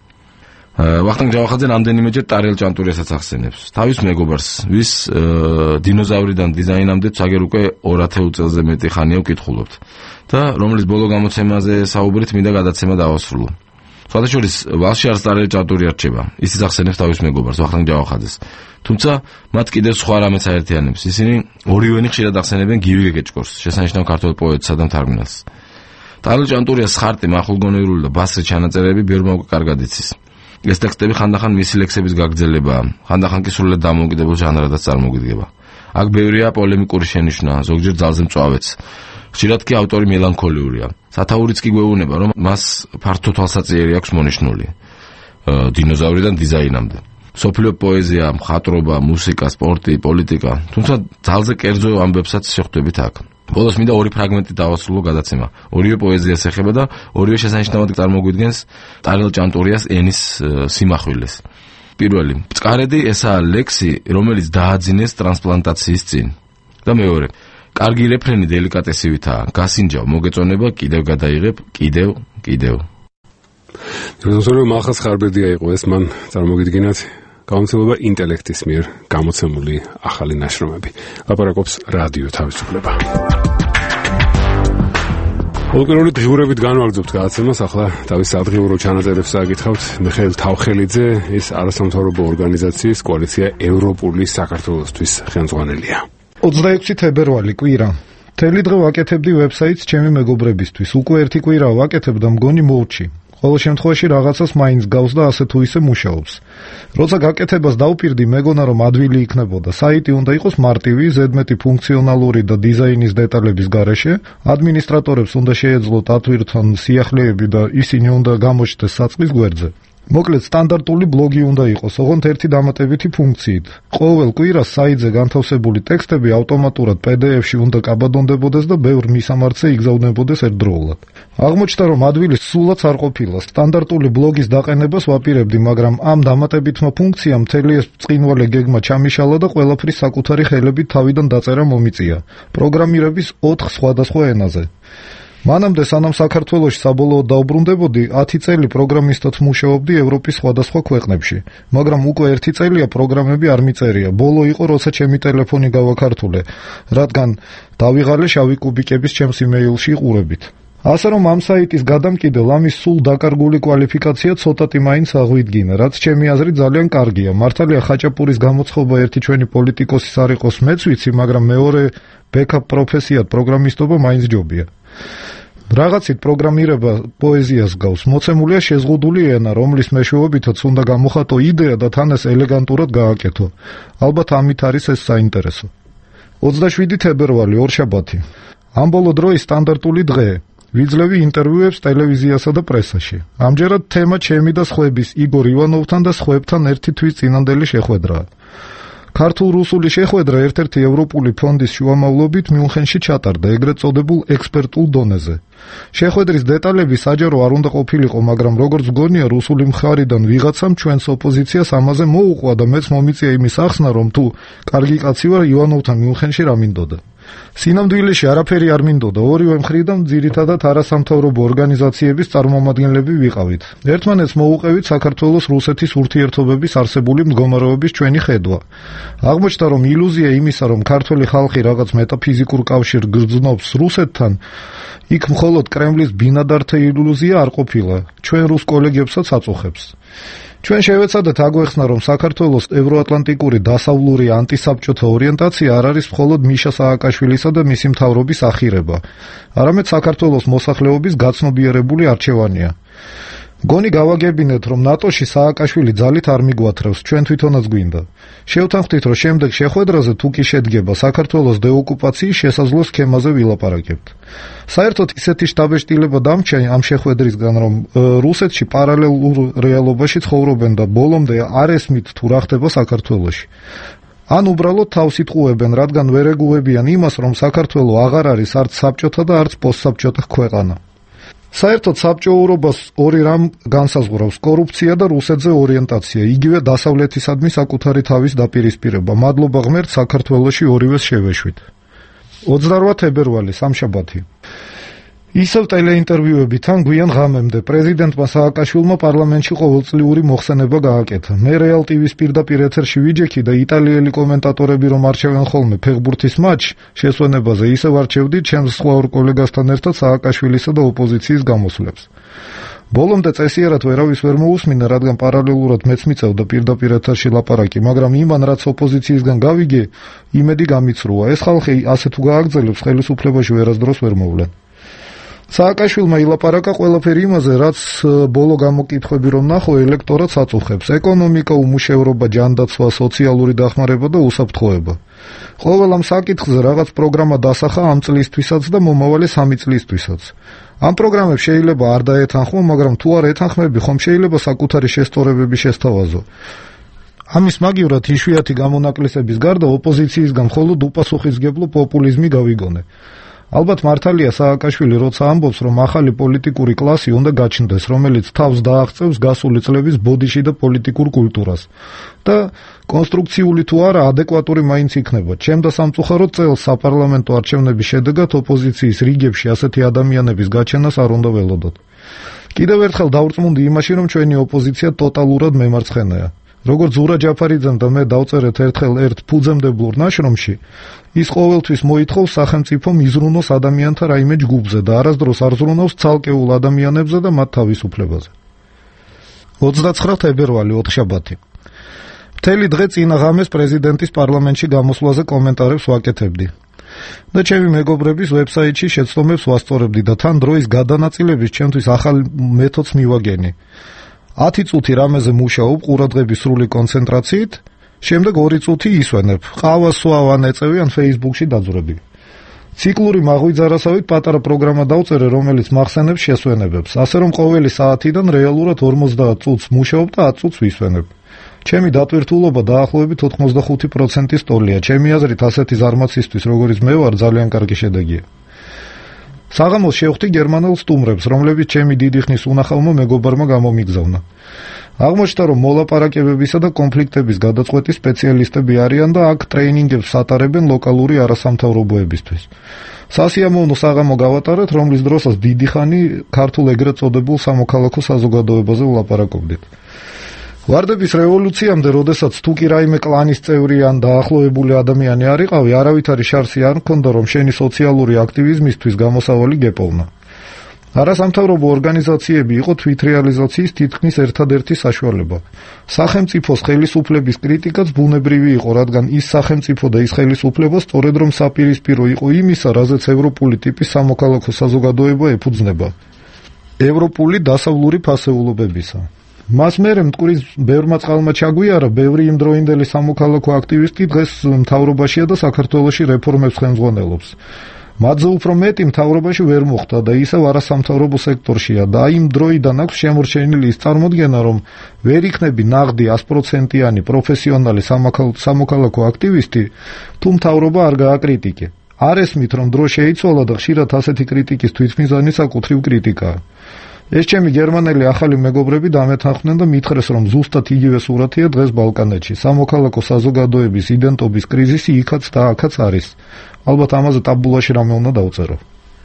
ვახტანგ ჯავახაძე რამდენიმეჯერ ტარიელ ჭანტურიასაც ახსენებს. თავის მეგობარს, ვის დინოზავრიდან დიზაინამდე ცაგერ უკვე 210 წელზე მეტი ხანია ვკითხულობთ და რომლის ბოლო გამოცემაზე საუბრით მინდა გადაცემა დავასრულო. სხვადასხვა ვალში არც ტარიელ ჭანტური არ რჩება. ისიც ახსენებს თავის მეგობარს, ვახტანგ ჯავახაძეს. თუმცა მათ კიდევ სხვა რამეც აერთიანებს. ისინი ორივენი ხშირად ახსენებენ გივი გეგეჭკორს, შესანიშნავ ქართველ პოეტსა და მთარგმნელს. ტარიელ ჭანტურიას ხარტი, მახვილგონევრული და ბასრი ჩანაწერები ბევრმა უკვე კარგად იცის. ეს ტექსტები ხანდახან მისი ლექსების გაგრძელებაა, ხანდახან კი სრულად დამოუკიდებელ ჟანრადაც წარმოგიდგება. აქ ბევრია პოლემიკური შენიშვნა, ზოგჯერ ძალზე მწვავეც. ხშირად კი ავტორი მელანქოლიურია. სათაურიც კი გვეუბნება, რომ მას ფართო თვალსაჩინო აქვს მონიშნული. დინოზავრიდან დიზაინამდე. სოფლიო პოეზია, მხატვრობა, მუსიკა, სპორტი, პოლიტიკა, თუმცა ძალზე კერძო ამბებსაც შეხვდებით აქ. ბოლოს მინდა 2 ფრაგმენტი დავასრულო გადაცემა. ორივე პოეზიას ეხება და ორივე შესანიშნავად წარმოგვიდგენს ტარიელ ჭანტურიას ენის სიმახვილეს. პირველი, მწყარედი ესაა ლექსი, რომელიც დააძინეს ტრანსპლანტაციის წინ. და მეორე, კარგი რეფრენი დელიკატესივითაა. გასინჯავ, მოგეწონება, კიდევ გადაიღებ, კიდევ. როზორო მახას ხარბედია იყო ეს, მან წარმოგიდგენათ გამოცემობა ინტელექტის მიერ გამოცემული ახალი ნაშრომები. ლაპარაკობს რადიო თავისუფლება. პოლკერული დღიურებით განვაგრძობთ გადაცემას, ახლა თავის სადღიურო ჩანაწერებს აკითხავთ მიხეილ თავხელიძე, ის არასამთავრობო ორგანიზაციის კოალიცია ევროპული საქართველოსთვის ხელმძღვანელია. 26 თებერვალი კვირა. მთელი დღე ვაკეთებდი ვებსაიტს ჩემი მეგობრებისთვის. უკვე ერთი კვირა ვაკეთებ და მგონი მოვჭი. ყოველ შემთხვევაში რაღაცას მაინც გავს და ასე თუ ისე მუშაობს. როცა გაკეთებას დავპირდი, მეგონა რომ ადვილი იქნებოდა. საიტი უნდა იყოს მარტივი, ზედმეტი ფუნქციონალური და დიზაინის დეტალების გარეშე. ადმინისტრატორებს უნდა შეეძლოთ ათვირთან სიახლეები და ისინი უნდა გამოჩნდეს საწყის გვერდზე. მოკლედ სტანდარტული ბლოგი უნდა იყოს, ოღონდ ერთი დამატებითი ფუნქციით. ყოველ კვირას საიტზე განთავსებული ტექსტები ავტომატურად PDF-ში უნდა კაბადონდებოდეს და ბევრ მისამართზე იგზავნებოდეს ერთდროულად. აღმოჩნდა, რომ ადვილი სულაც არ ყოფილა. სტანდარტული ბლოგის დაყენებას ვაპირებდი, მაგრამ ამ დამატებითმა ფუნქციამ მთელი ეს ბრწყინვალე გეგმა ჩამიშალა და ყველაფრის საკუთარი ხელებით თავიდან დაწერა მომიწია. პროგრამირების 4 სხვადასხვა ენაზე. მანამდე სანამ საქართველოში საბოლოოდ დაუბრუნდებოდი, 10 წელი პროგრამისტად მუშაობდი ევროპის სხვადასხვა ქვეყნებში, მაგრამ უკვე 1 წელია პროგრამები არ მიწერია. ბოლო იყო, როცა ჩემი ტელეფონი გავაქართულე, რადგან დავიღალე შავი კუბიკების ჩემს იმეილში ყურებით. ასე რომ ამ საიტის გადამკიდელ ამის სულ დაკარგული კვალიფიკაცია ცოტათი მაინც აღვიდგინა, რაც ჩემი აზრით ძალიან კარგია. მართალია ხაჭაპურის გამოცხობა ერთი ჩვენი პოლიტიკოსის არ იყოს მეც ვიცი, მაგრამ მეორე ბექაპ პროფესიად პროგრამისტობა მაინც ჯობია. რაღაცით პროგრამირება პოეზიას გავს. მოცემულია შეზღუდული ენა, რომლის მეშვეობითაც უნდა გამოხატო იდეა და თან ეს ელეგანტურად გააკეთო. ალბათ ამით არის ეს საინტერესო. 27 თებერვალი, ორშაბათი. ამ ბოლო დროის სტანდარტული დღე. ვიძლევი ინტერვიუებს ტელევიზიასა და პრესაში. ამჯერად თემა ჩემი და სხვების, იგორ ივანოვთან და სხვებთან ერთი თვის წინანდელი შეხვედრაა. ქართულ-რუსული შეხვედრა ერთ-ერთი ევროპული ფონდის შუამავლობით მიუნხენში ჩატარდა, ეგრეთ წოდებულ ექსპერტულ დონეზე. შეხვედრის დეტალები საჯარო არ უნდა ყოფილიყო, მაგრამ როგორც გონია, რუსული მხარიდან ვიღაცამ ჩვენს ოპოზიციას ამაზე მოუყვა და მეც მომიწია იმის ახსნა, რომ თუ კარგი კაცი ვარ, ივანოვთან მიუნხენში რა მინდოდა. სინამდვილეში არაფერი არ მინდოდა, ორივე მხრიდან ძირითადად არასამთავრობო ორგანიზაციების წარმომადგენლები ვიყავით. ერთმანეთს მოუყევით საქართველოს რუსეთის ურთიერთობების არსებული მდგომარეობის ჩვენი ხედვა. აღმოჩნდა, რომ ილუზია იმისა, რომ ქართველი ხალხი რაღაც მეტაფიზიკურ კავშირს გრძნობს რუსეთთან, იქ მხოლოდ კრემლის ბინადართა ილუზია არ ყოფილა, ჩვენ რუს კოლეგებსაც აწუხებს. ჩვენ შევეცადეთ აგვეხსნა, რომ საქართველოს ევროატლანტიკური დასავლური ანტისაბჭოთა ორიენტაცია არ არის მხოლოდ მიშა სააკაშვილისა და მისი მთავრობის ახირება, არამედ საქართველოს მოსახლეობის გაცნობიერებული არჩევანია. გონი გავაგებინეთ, რომ ნატოში სააკაშვილი ძალით არ მიგვათრევს, ჩვენ თვითონაც გვინდა. შევთანხმდით, რომ შემდეგ შეხვედრაზე თუ კი შედგება საქართველოს დეოკუპაციის შესაძლო სქემაზე ვილაპარაკებთ. საერთოდ ისეთი შტაბეშტილება დამჩა ამ შეხვედრისგან, რომ რუსეთში პარალელურ რეალობაში ცხოვრობენ და ბოლომდე არ ესმით თუ რა ხდება საქართველოში. ან უბრალოდ თავს იტყუებენ, რადგან ვერ ეგუებიან იმას, რომ საქართველო აღარ არის არც საბჭოთა და არც პოსტსაბჭოთა ქვეყანა. საერთოდ საბჭოურობას ორი რამ განსაზღვრავს: კორუფცია და რუსეთზე ორიენტაცია, იგივე დასავლეთისადმი საკუთარი თავის დაპირისპირება. მადლობა ღმერთს, საქართველოში ორივეს შევეშვით. 28 თებერვალი, სამშაბათი. ისევ ტელეინტერვიუები თან გვიან ღამემდე პრეზიდენტმა სააკაშვილმა პარლამენტში ყოველწლიური მოხსენება გააკეთა. მე რეალ ტივის პირდაპირ ეთერში ვიჯექი და იტალიელი კომენტატორები რომ არჩევენ ხოლმე ფეხბურთის მატჩ შესვენებაზე, ისევ არჩევდი ჩემს სხვა ორ კოლეგასთან ერთად სააკაშვილისა და ოპოზიციის გამოსვლებს. ბოლომდე წესიერად ვერავის ვერ მოусმინა, რადგან პარალელურად მეც მიწევდა პირდაპირ ეთერში ლაპარაკი, მაგრამ იმან რაც ოპოზიციისგან გავიგე, იმედი გამიცრუა. ეს ხალხი ასე თუ გააგრძელებს, ხელისუფლებაში ვერასდროს ვერ მოვლენ. სააკაშვილმა ილაპარაკა ყველაფერი იმაზე, რაც ბოლო გამოკითხვები რომ ნახო, ელექტორატს აწუხებს: ეკონომიკა, უმუშევრობა, ჯანდაცვა, სოციალური დახმარება და უსაფრთხოება. ყოველ ამ საკითხზე რაღაც პროგრამა დასახა ამ წლისთვისაც და მომავალი 3 წლისთვისაც. ამ პროგრამებს შეიძლება არ დაეთანხმო, მაგრამ თუ არ ეთანხმები, ხომ შეიძლება საკუთარი შესწორებები შესთავაზო. ამის მაგივრად იშვიათი გამონაკლისების გარდა ოპოზიციისგან მხოლოდ უპასუხისმგებლო პოპულიზმი გავიგონე. ალბათ მართალია სააკაშვილი როცა ამბობს, რომ ახალი პოლიტიკური კლასი უნდა გაჩნდეს, რომელიც თავს დააღწევს გასული წლების ბოდიში და პოლიტიკურ კულტურას. და კონსტრუქციული თუ არა, ადეკვატური მაინც იქნება. ჩემდა სამწუხაროდ წელს საპარლამენტო არჩევნების შედეგად ოპოზიციის რიგებში ასეთი ადამიანების გაჩენას არ უნდა ველოდოთ. კიდევ ერთხელ დავრწმუნდი იმაში, რომ ჩვენი ოპოზიცია ტოტალურად მემარცხენეა. როგორც ზურა ჯაფარიძემ და მე დავწერეთ ერთხელ ერთ ფუძემდებლურ ნაშრომში, ის ყოველთვის მოითხოვს სახელმწიფომ იზრუნოს ადამიანთა რაიმე ჯგუფზე და არასდროს არ ზრუნავს ცალკეულ ადამიანებზე და მათ თავისუფლებაზე. 29 თებერვალი, ოთხშაბათი. მთელი დღე წინა ღამეს პრეზიდენტის პარლამენტში გამოსვლაზე კომენტარებს ვაკეთებდი. და ჩემი მეგობრების ვებსაიტში შეცდომებს ვასწორებდი და თან დროის გადანაწილების ჩემთვის ახალ მეთოდს მივაგენი. 10 წუთი რამეზე მუშაობ ყურადღების სრული კონცენტრაციით, შემდეგ 2 წუთი ისვენებ, ყავას სვავ ან ეწევი ან Facebook-ში დაძვრები. ციკლური მაღვიძარასავით პატარა პროგრამა დავწერე, რომელიც მახსენებს შესვენებებს, ასე რომ ყოველი საათიდან რეალურად 50 წუთს მუშაობ და 10 წუთს ვისვენებ. ჩემი დატვირთულობა დაახლოებით 85%-ის ტოლია. ჩემი აზრით ასეთი ზარმაცისთვის, როგორც მე ვარ, ძალიან კარგი შედეგია. საღამოს შევხვდი გერმანელ სტუმრებს, რომლებიც ჩემი დიდი ხნის უნახავმა მეგობარმა გამომიგზავნა. აღმოჩნდა, რომ მოლაპარაკებებისა და კონფლიქტების გადაწყვეტის სპეციალისტები არიან და აქ ტრეინინგებს ატარებენ ლოკალური არასამთავრობოებისთვის. სასიამოვნო საღამო გავატარეთ, რომლის დროსაც დიდი ხანი ქართულ ეგრეთ წოდებულ სამოქალაქო საზოგადოებაზე ვლაპარაკობდით. ვარდების რევოლუციამდე, როდესაც თუ კი რაიმე კლანის წევრი ან დაახლოებული ადამიანი არ იყავი, არავითარი შარსი არ მქონდა, რომ შენი სოციალური აქტივიზმისთვის გამოსავალი გეპოვნა. არასამთავრობო ორგანიზაციები იყო თვითრეალიზაციის თითქმის ერთადერთი საშუალება. სახელმწიფოს ხელისუფლების კრიტიკაც ბუნებრივი იყო, რადგან ის სახელმწიფო და ის ხელისუფლება სწორედ რომ საპირისპირო იყო იმისა, რაზეც ევროპული ტიპის სამოქალაქო საზოგადოება ეფუძნება. ევროპული დასავლური ფასეულობებისა. მას მერე მტკვრის ბევრმა წყალმა ჩაგვიარა, ბევრი იმდროინდელი სამოქალაქო აქტივისტი დღეს მთავრობაშია და საქართველოში რეფორმებს ხელმძღვანელობს. მათზე უფრო მეტი მთავრობაში ვერ მოხვდა და ისევ არასამთავრობო სექტორშია და იმ დროიდან აქვს შემორჩენილი ის წარმოდგენა, რომ ვერ იქნები ნაღდი 100%-იანი პროფესიონალი სამოქალაქო აქტივისტი, თუ მთავრობა არ გააკრიტიკე. არ ესმით, რომ დრო შეიცვალა და ხშირად ასეთი კრიტიკის თვითმიზანი საკუთრივ კრიტიკაა. ეს ჩემი გერმანელი ახალი მეგობრები დამეთანხმდნენ და მითხრეს, რომ ზუსტად იგივე სურათია დღეს ბალკანეთში. სამოქალაქო საზოგადოების იდენტობის კრიზისი იქაც და აქაც არის. ალბათ ამაზე ტაბულაში რამე უნდა დავწერო.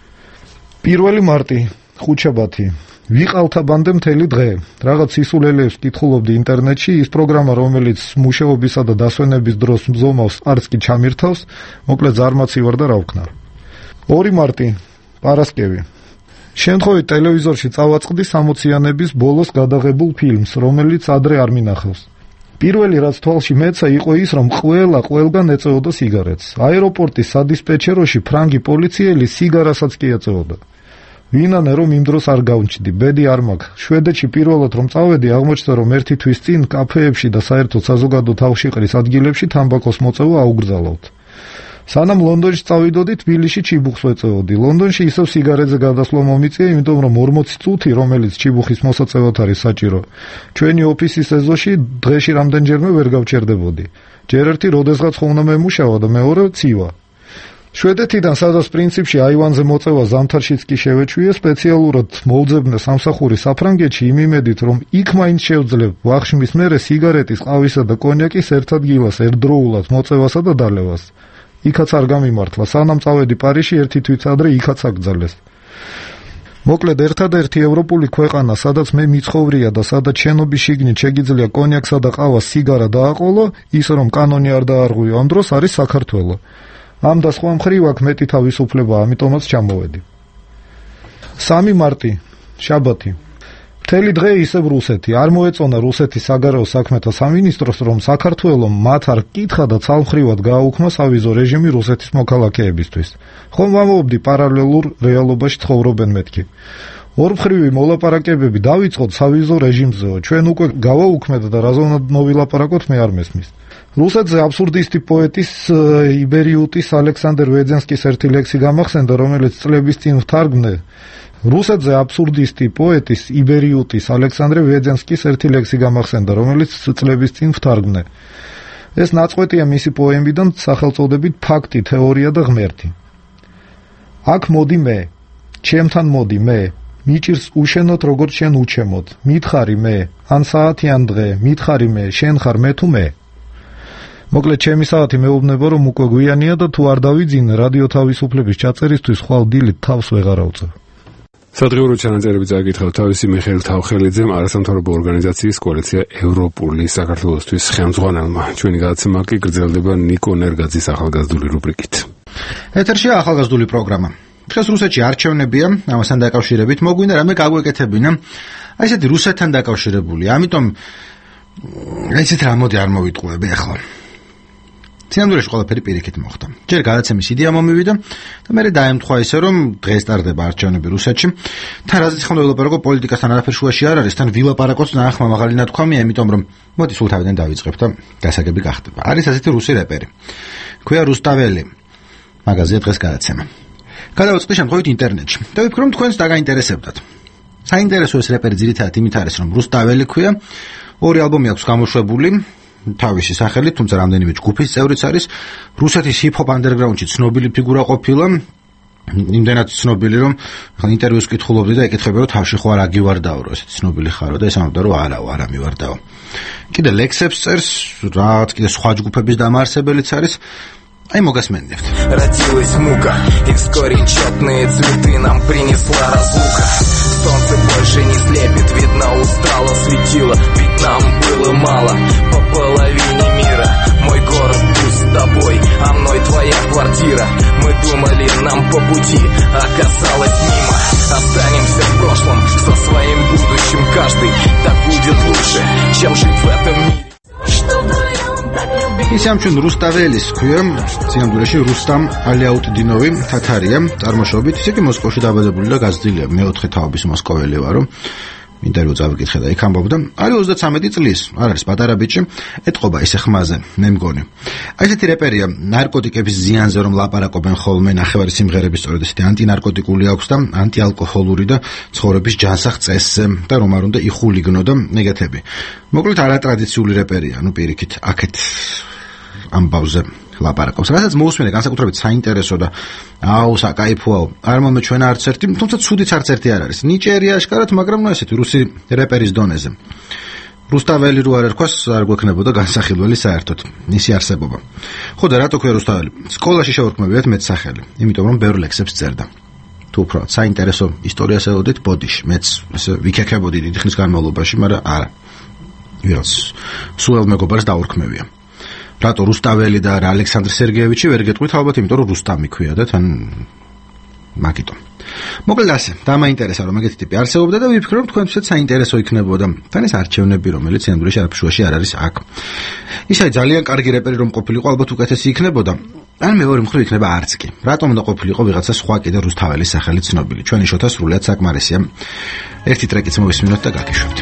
1 მარტი, ხუთშაბათი. ვიყალთა ბანდე მთელი დღე. რაღაც სისულელეებს კითხულობდი ინტერნეტში, ის პროგრამა, რომელიც მუშაობისა და დასვენების დროს მზომავს, არც კი ჩამირთავს, მოკლედ ზარმაცი ვარ და რა ვქნა. 2 მარტი, პარასკევი. შემთხვევით ტელევიზორში წავაწყდი 60-იანების ბოლოს გადაღებულ ფილმს, რომელიც ადრე არ მინახავს. პირველი რაც თვალში მეცა იყო ის, რომ ყველგან ეწეოდა სიგარეტს. აეროპორტის სადისპეჩეროში ფრანგი პოლიციელი სიგარასაც კი ეწეოდა. ვინანე რომ იმ დროს არ გავჩნდი, ბედი არ მაქვს. შვედეთში პირველად რომ წავედი, აღმოჩნდა რომ ერთი თვის წინ კაფეებში და საერთოდ საზოგადო თავშიყრის ადგილებში თამბაქოს მოწევა აუგრძალავთ. სანამ ლონდონში წავიდოდი, თბილისში ჩიბუხს ვეწეოდი. ლონდონში ისევ სიგარეტზე გადასვლა მომიწია, იმიტომ რომ 40 წუთი, რომელიც ჩიბუხის მოსაწევად არის საჭირო, ჩვენი ოფისის ეზოში დღეში რამდენჯერმე ვერ გავჩერდებოდი. ჯერ ერთი როდესღაც უნდა მემუშავა და მეორე ცივა. შვედეთიდან, სადაც პრინციპში აივანზე მოწევა ზამთარშიც კი შევეჩვია, სპეციალურად მოვძებნე სამსახური საფრანგეთში იმ იმედით, რომ იქ მაინც შევძლებ ვახშმის მერე სიგარეტის, ყავისა და კონიაკის ერთ ადგილას, ერთდროულად მოწევასა და დალევას. იქაც არ გამიმართლა. სანამ წავედი პარიზში, ერთი თვით ადრე იქაც აკრძალეს. მოკლედ, ერთადერთი ევროპული ქვეყანა, სადაც მე მიცხოვრია და სადაც შენობის შიგნით შეგიძლია კონიაკსა და ყავას სიგარა დააყოლო, ის რომ კანონი არ დაარღვიო ამ დროს, არის საქართველო. ამ და სხვა მხრივ აქ მეტი თავისუფლება, ამიტომაც ჩამოვედი. 3 მარტი, შაბათი. მთელი დღე ისევ რუსეთი. არ მოეწონა რუსეთის საგარეო საქმეთა სამინისტროს, რომ საქართველომ მათ არ კითხა და ცალმხრივად გააუქმა სავიზო რეჟიმი რუსეთის მოქალაქეებისთვის. ხომ ვამბობდი პარალელურ რეალობაში ცხოვრობენ მეთქი. ორმხრივი მოლაპარაკებები დავიწყოთ სავიზო რეჟიმზეო. ჩვენ უკვე გავაუქმეთ და რაზონად მოვილაპარაკოთ, მე არ მესმის. რუსეთზე აბსურდისტი პოეტის იბერიუტის ალექსანდრ ვეძენსკის ერთი ლექსი გამახსენდა, რომელიც წლების წინ ვთარგმნე. რუსეთზე აბსურდისტი პოეტის იბერიუტის ალექსანდრ ვეძენსკის ერთი ლექსი გამახსენდა, რომელიც წლების წინ ვთარგმნე. ეს ნაწყვეტია მისი პოემიდან სახელწოდებით ფაქტი, თეორია და ღმერთი. აქ მოდი მე, ჩემთან მოდი მე, მიჭირს უშენოთ როგორც შენ უჩემოთ, მითხარი მე, ან საათი ან დღე, მითხარი მე, შენ ხარ მე თუ მე. მოკლედ ჩემი საათი მეუბნება რომ უკვე გვიანია და თუ არ დავიძინე რადიო თავისუფლების ჩაწერისთვის ხვალ დილით თავს ვეღარ ავწევ. სადღეურო ჩანაწერები წაიკითხავთ თავისი მიხეილ თავხელიძემ, არასამთავრობო ორგანიზაციის კოალიცია ევროპული საქართველოსთვის ხელმძღვანელმა. ჩვენი გადაცემა კი გრძელდება ნიკო ნერგაძის ახალგაზრდული რუბრიკით. ეთერშია ახალგაზრდული პროგრამა. დღეს რუსეთში არჩევნებია, ამასთან დაკავშირებით მოგვინდა რამე გაგვეკეთებინა. აი ესეთი რუსეთთან დაკავშირებული. ამიტომ ესეთ რამოდი არ მოვიტყუები ახლა. სინამდვილეში ყველაფერი პირიქით მოხდა. ჯერ გადაცემის იდეა მომივიდა და მე დაემთხვა ისე რომ დღეს ტარდება არჩევნები რუსეთში. თან რაზეც ხომ ველაპარაკო პოლიტიკასთან არაფერ შუაში არ არის, თან ვილაპარაკოთ ნახმა მაღალი ნათქვამია, იმიტომ რომ მოდი სულ თავიდან დავიწყებ და გასაგები გახდება. არის ასეთი რუსი რეპერი. ქვია რუსტაველი. მაგაზია დღეს გადაცემა. გადავწყდი შემთხვევით ინტერნეტში და ვიფიქრე რომ თქვენს დაგაინტერესებდათ. საინტერესო ეს რეპერი ძირითადად იმით არის, რომ რუსტაველი ქვია, ორი ალბომი აქვს გამოშვებული თავისი სახელით, თუმცა რამდენიმე ჯგუფის წევრიც არის. რუსეთის ჰიპ-ჰოპ ანდერგრაუნდში ცნობილი ფიგურა ყოფილა, იმდენად ცნობილი, რომ ინტერვიუს კითხულობდი და ეკითხები, რომ თავში ხო არ აგივარდაო, რომ ესეთი ცნობილი ხარო და ეს ამბობდა, რომ არა მივარდაო. კიდე ლექსებს წერს, რაღაც კიდე სხვა ჯგუფების დამაარსებელიც არის. Ай, могасменнефть. Родилась мука, и вскоре четные цветы нам принесла разлука. Солнце больше не слепит, видно устало светило, ведь нам было мало по половине мира. Мой город пусть с тобой, а мной твоя квартира. Мы думали, нам по пути, оказалось мимо. Останемся в прошлом со своим будущим каждый. Так будет лучше, чем жить в этом мире. ისამ ჩვენ რუსტაველის ქვია, სინამდვილეში რუსტამ ალიაუტდინოვი თათარია, წარმოშობით ისე კი მოსკოვში დაბადებული და გაზრდილია, მეოთხე თაობის მოსკოველი ვარო. ინტერვიუ წავიკითხე და იქ ამბობდა, არის 33 წლის, არ არის პატარა ბიჭი, ეთყობა ისე ხმაზე, მე მგონი. აი ესეთი რეპერია, ნარკოტიკების ზიანზე რომ ლაპარაკობენ ხოლმე, ნახევარი სიმღერების სწორედ ესეთი ანტინარკოტიკული აქვს და ანტიალკოჰოლური და ცხოვრების ჯანსაღ წესზე და რომ არ უნდა იხულიგნო და ეგეთები. მოკლედ არატრადიციული რეპერია, ну პირიქით, აქეთ ამბავზე ლაპარაკობს. რასაც მოусმინე განსაკუთრებით საინტერესო და აუ საკაიფოა. არ მომეჩვენა არც ერთი, თუმცა ცუდიც არც ერთი არ არის. ნიჭიერი აშკარად, მაგრამ ესეთი რუსი რეპერის დონეზე. რუსტაველი რო არ ერქვას, არ გვექნებოდა განსახილველი საერთოდ მისი არსებობა. ხო და რატო ქვია რუსტაველი? სკოლაში შევურქმევიათ მეც სახელი, იმიტომ რომ ბევრ ლექსებს წერდა. თუ უფრო საინტერესო ისტორიას ელოდით, ბოდიში, მეც ესე ვიქექებოდი დიდი ხნის განმავლობაში, მაგრამ არა. ვიღაც სულ მეგობარს დაურქმევია. რატო რუსტაველი და რა ალექსანდრ სერგეევიჩი ვერ გეტყვით, ალბათ იმიტომ რომ რუსტამი ქვია და თან მაგიტო. მოკლედ ასე, დამაინტერესა რომ ეგეთი ტიპი არსებობდა და ვიფიქრე რომ თქვენთვისაც საინტერესო იქნებოდა. თან ეს არჩევნები, რომელიც ენდურში არაფშუაში არ არის აქ. ისე ძალიან კარგი რეპერი რომ ყოფილიყო, ალბათ უკეთესი იქნებოდა. ან მეორე მხრივ იქნება არც კი. რატომ უნდა ყოფილიყო ვიღაცა სხვა კიდე რუსთაველის სახელი ცნობილი? ჩვენი შოთა სრულიად საკმარისია. ერთი ტრეკიც მოვისმინოთ და გაგიშვებთ.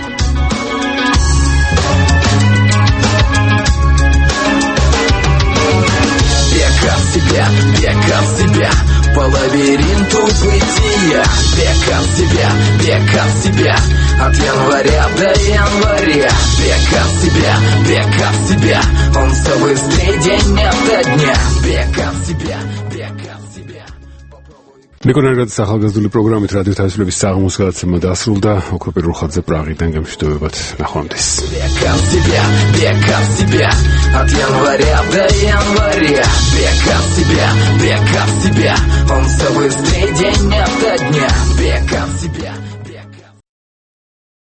Бег от себя по лабиринту бытия. Бег от себя от января до января. Бег от себя, он все быстрее день ото дня. Бег от себя. ნიკონერგაძის ახალგაზრდული პროგრამით რადიო თავისუფლების საღამოს გადაცემა დასრულდა. ოქროპირ რუხაძე პრაღიდან გამშვიდობებად. ნახვამდის. Бег от себя от января до января. Бег от себя, он все быстрее день ото дня. Бег от себя.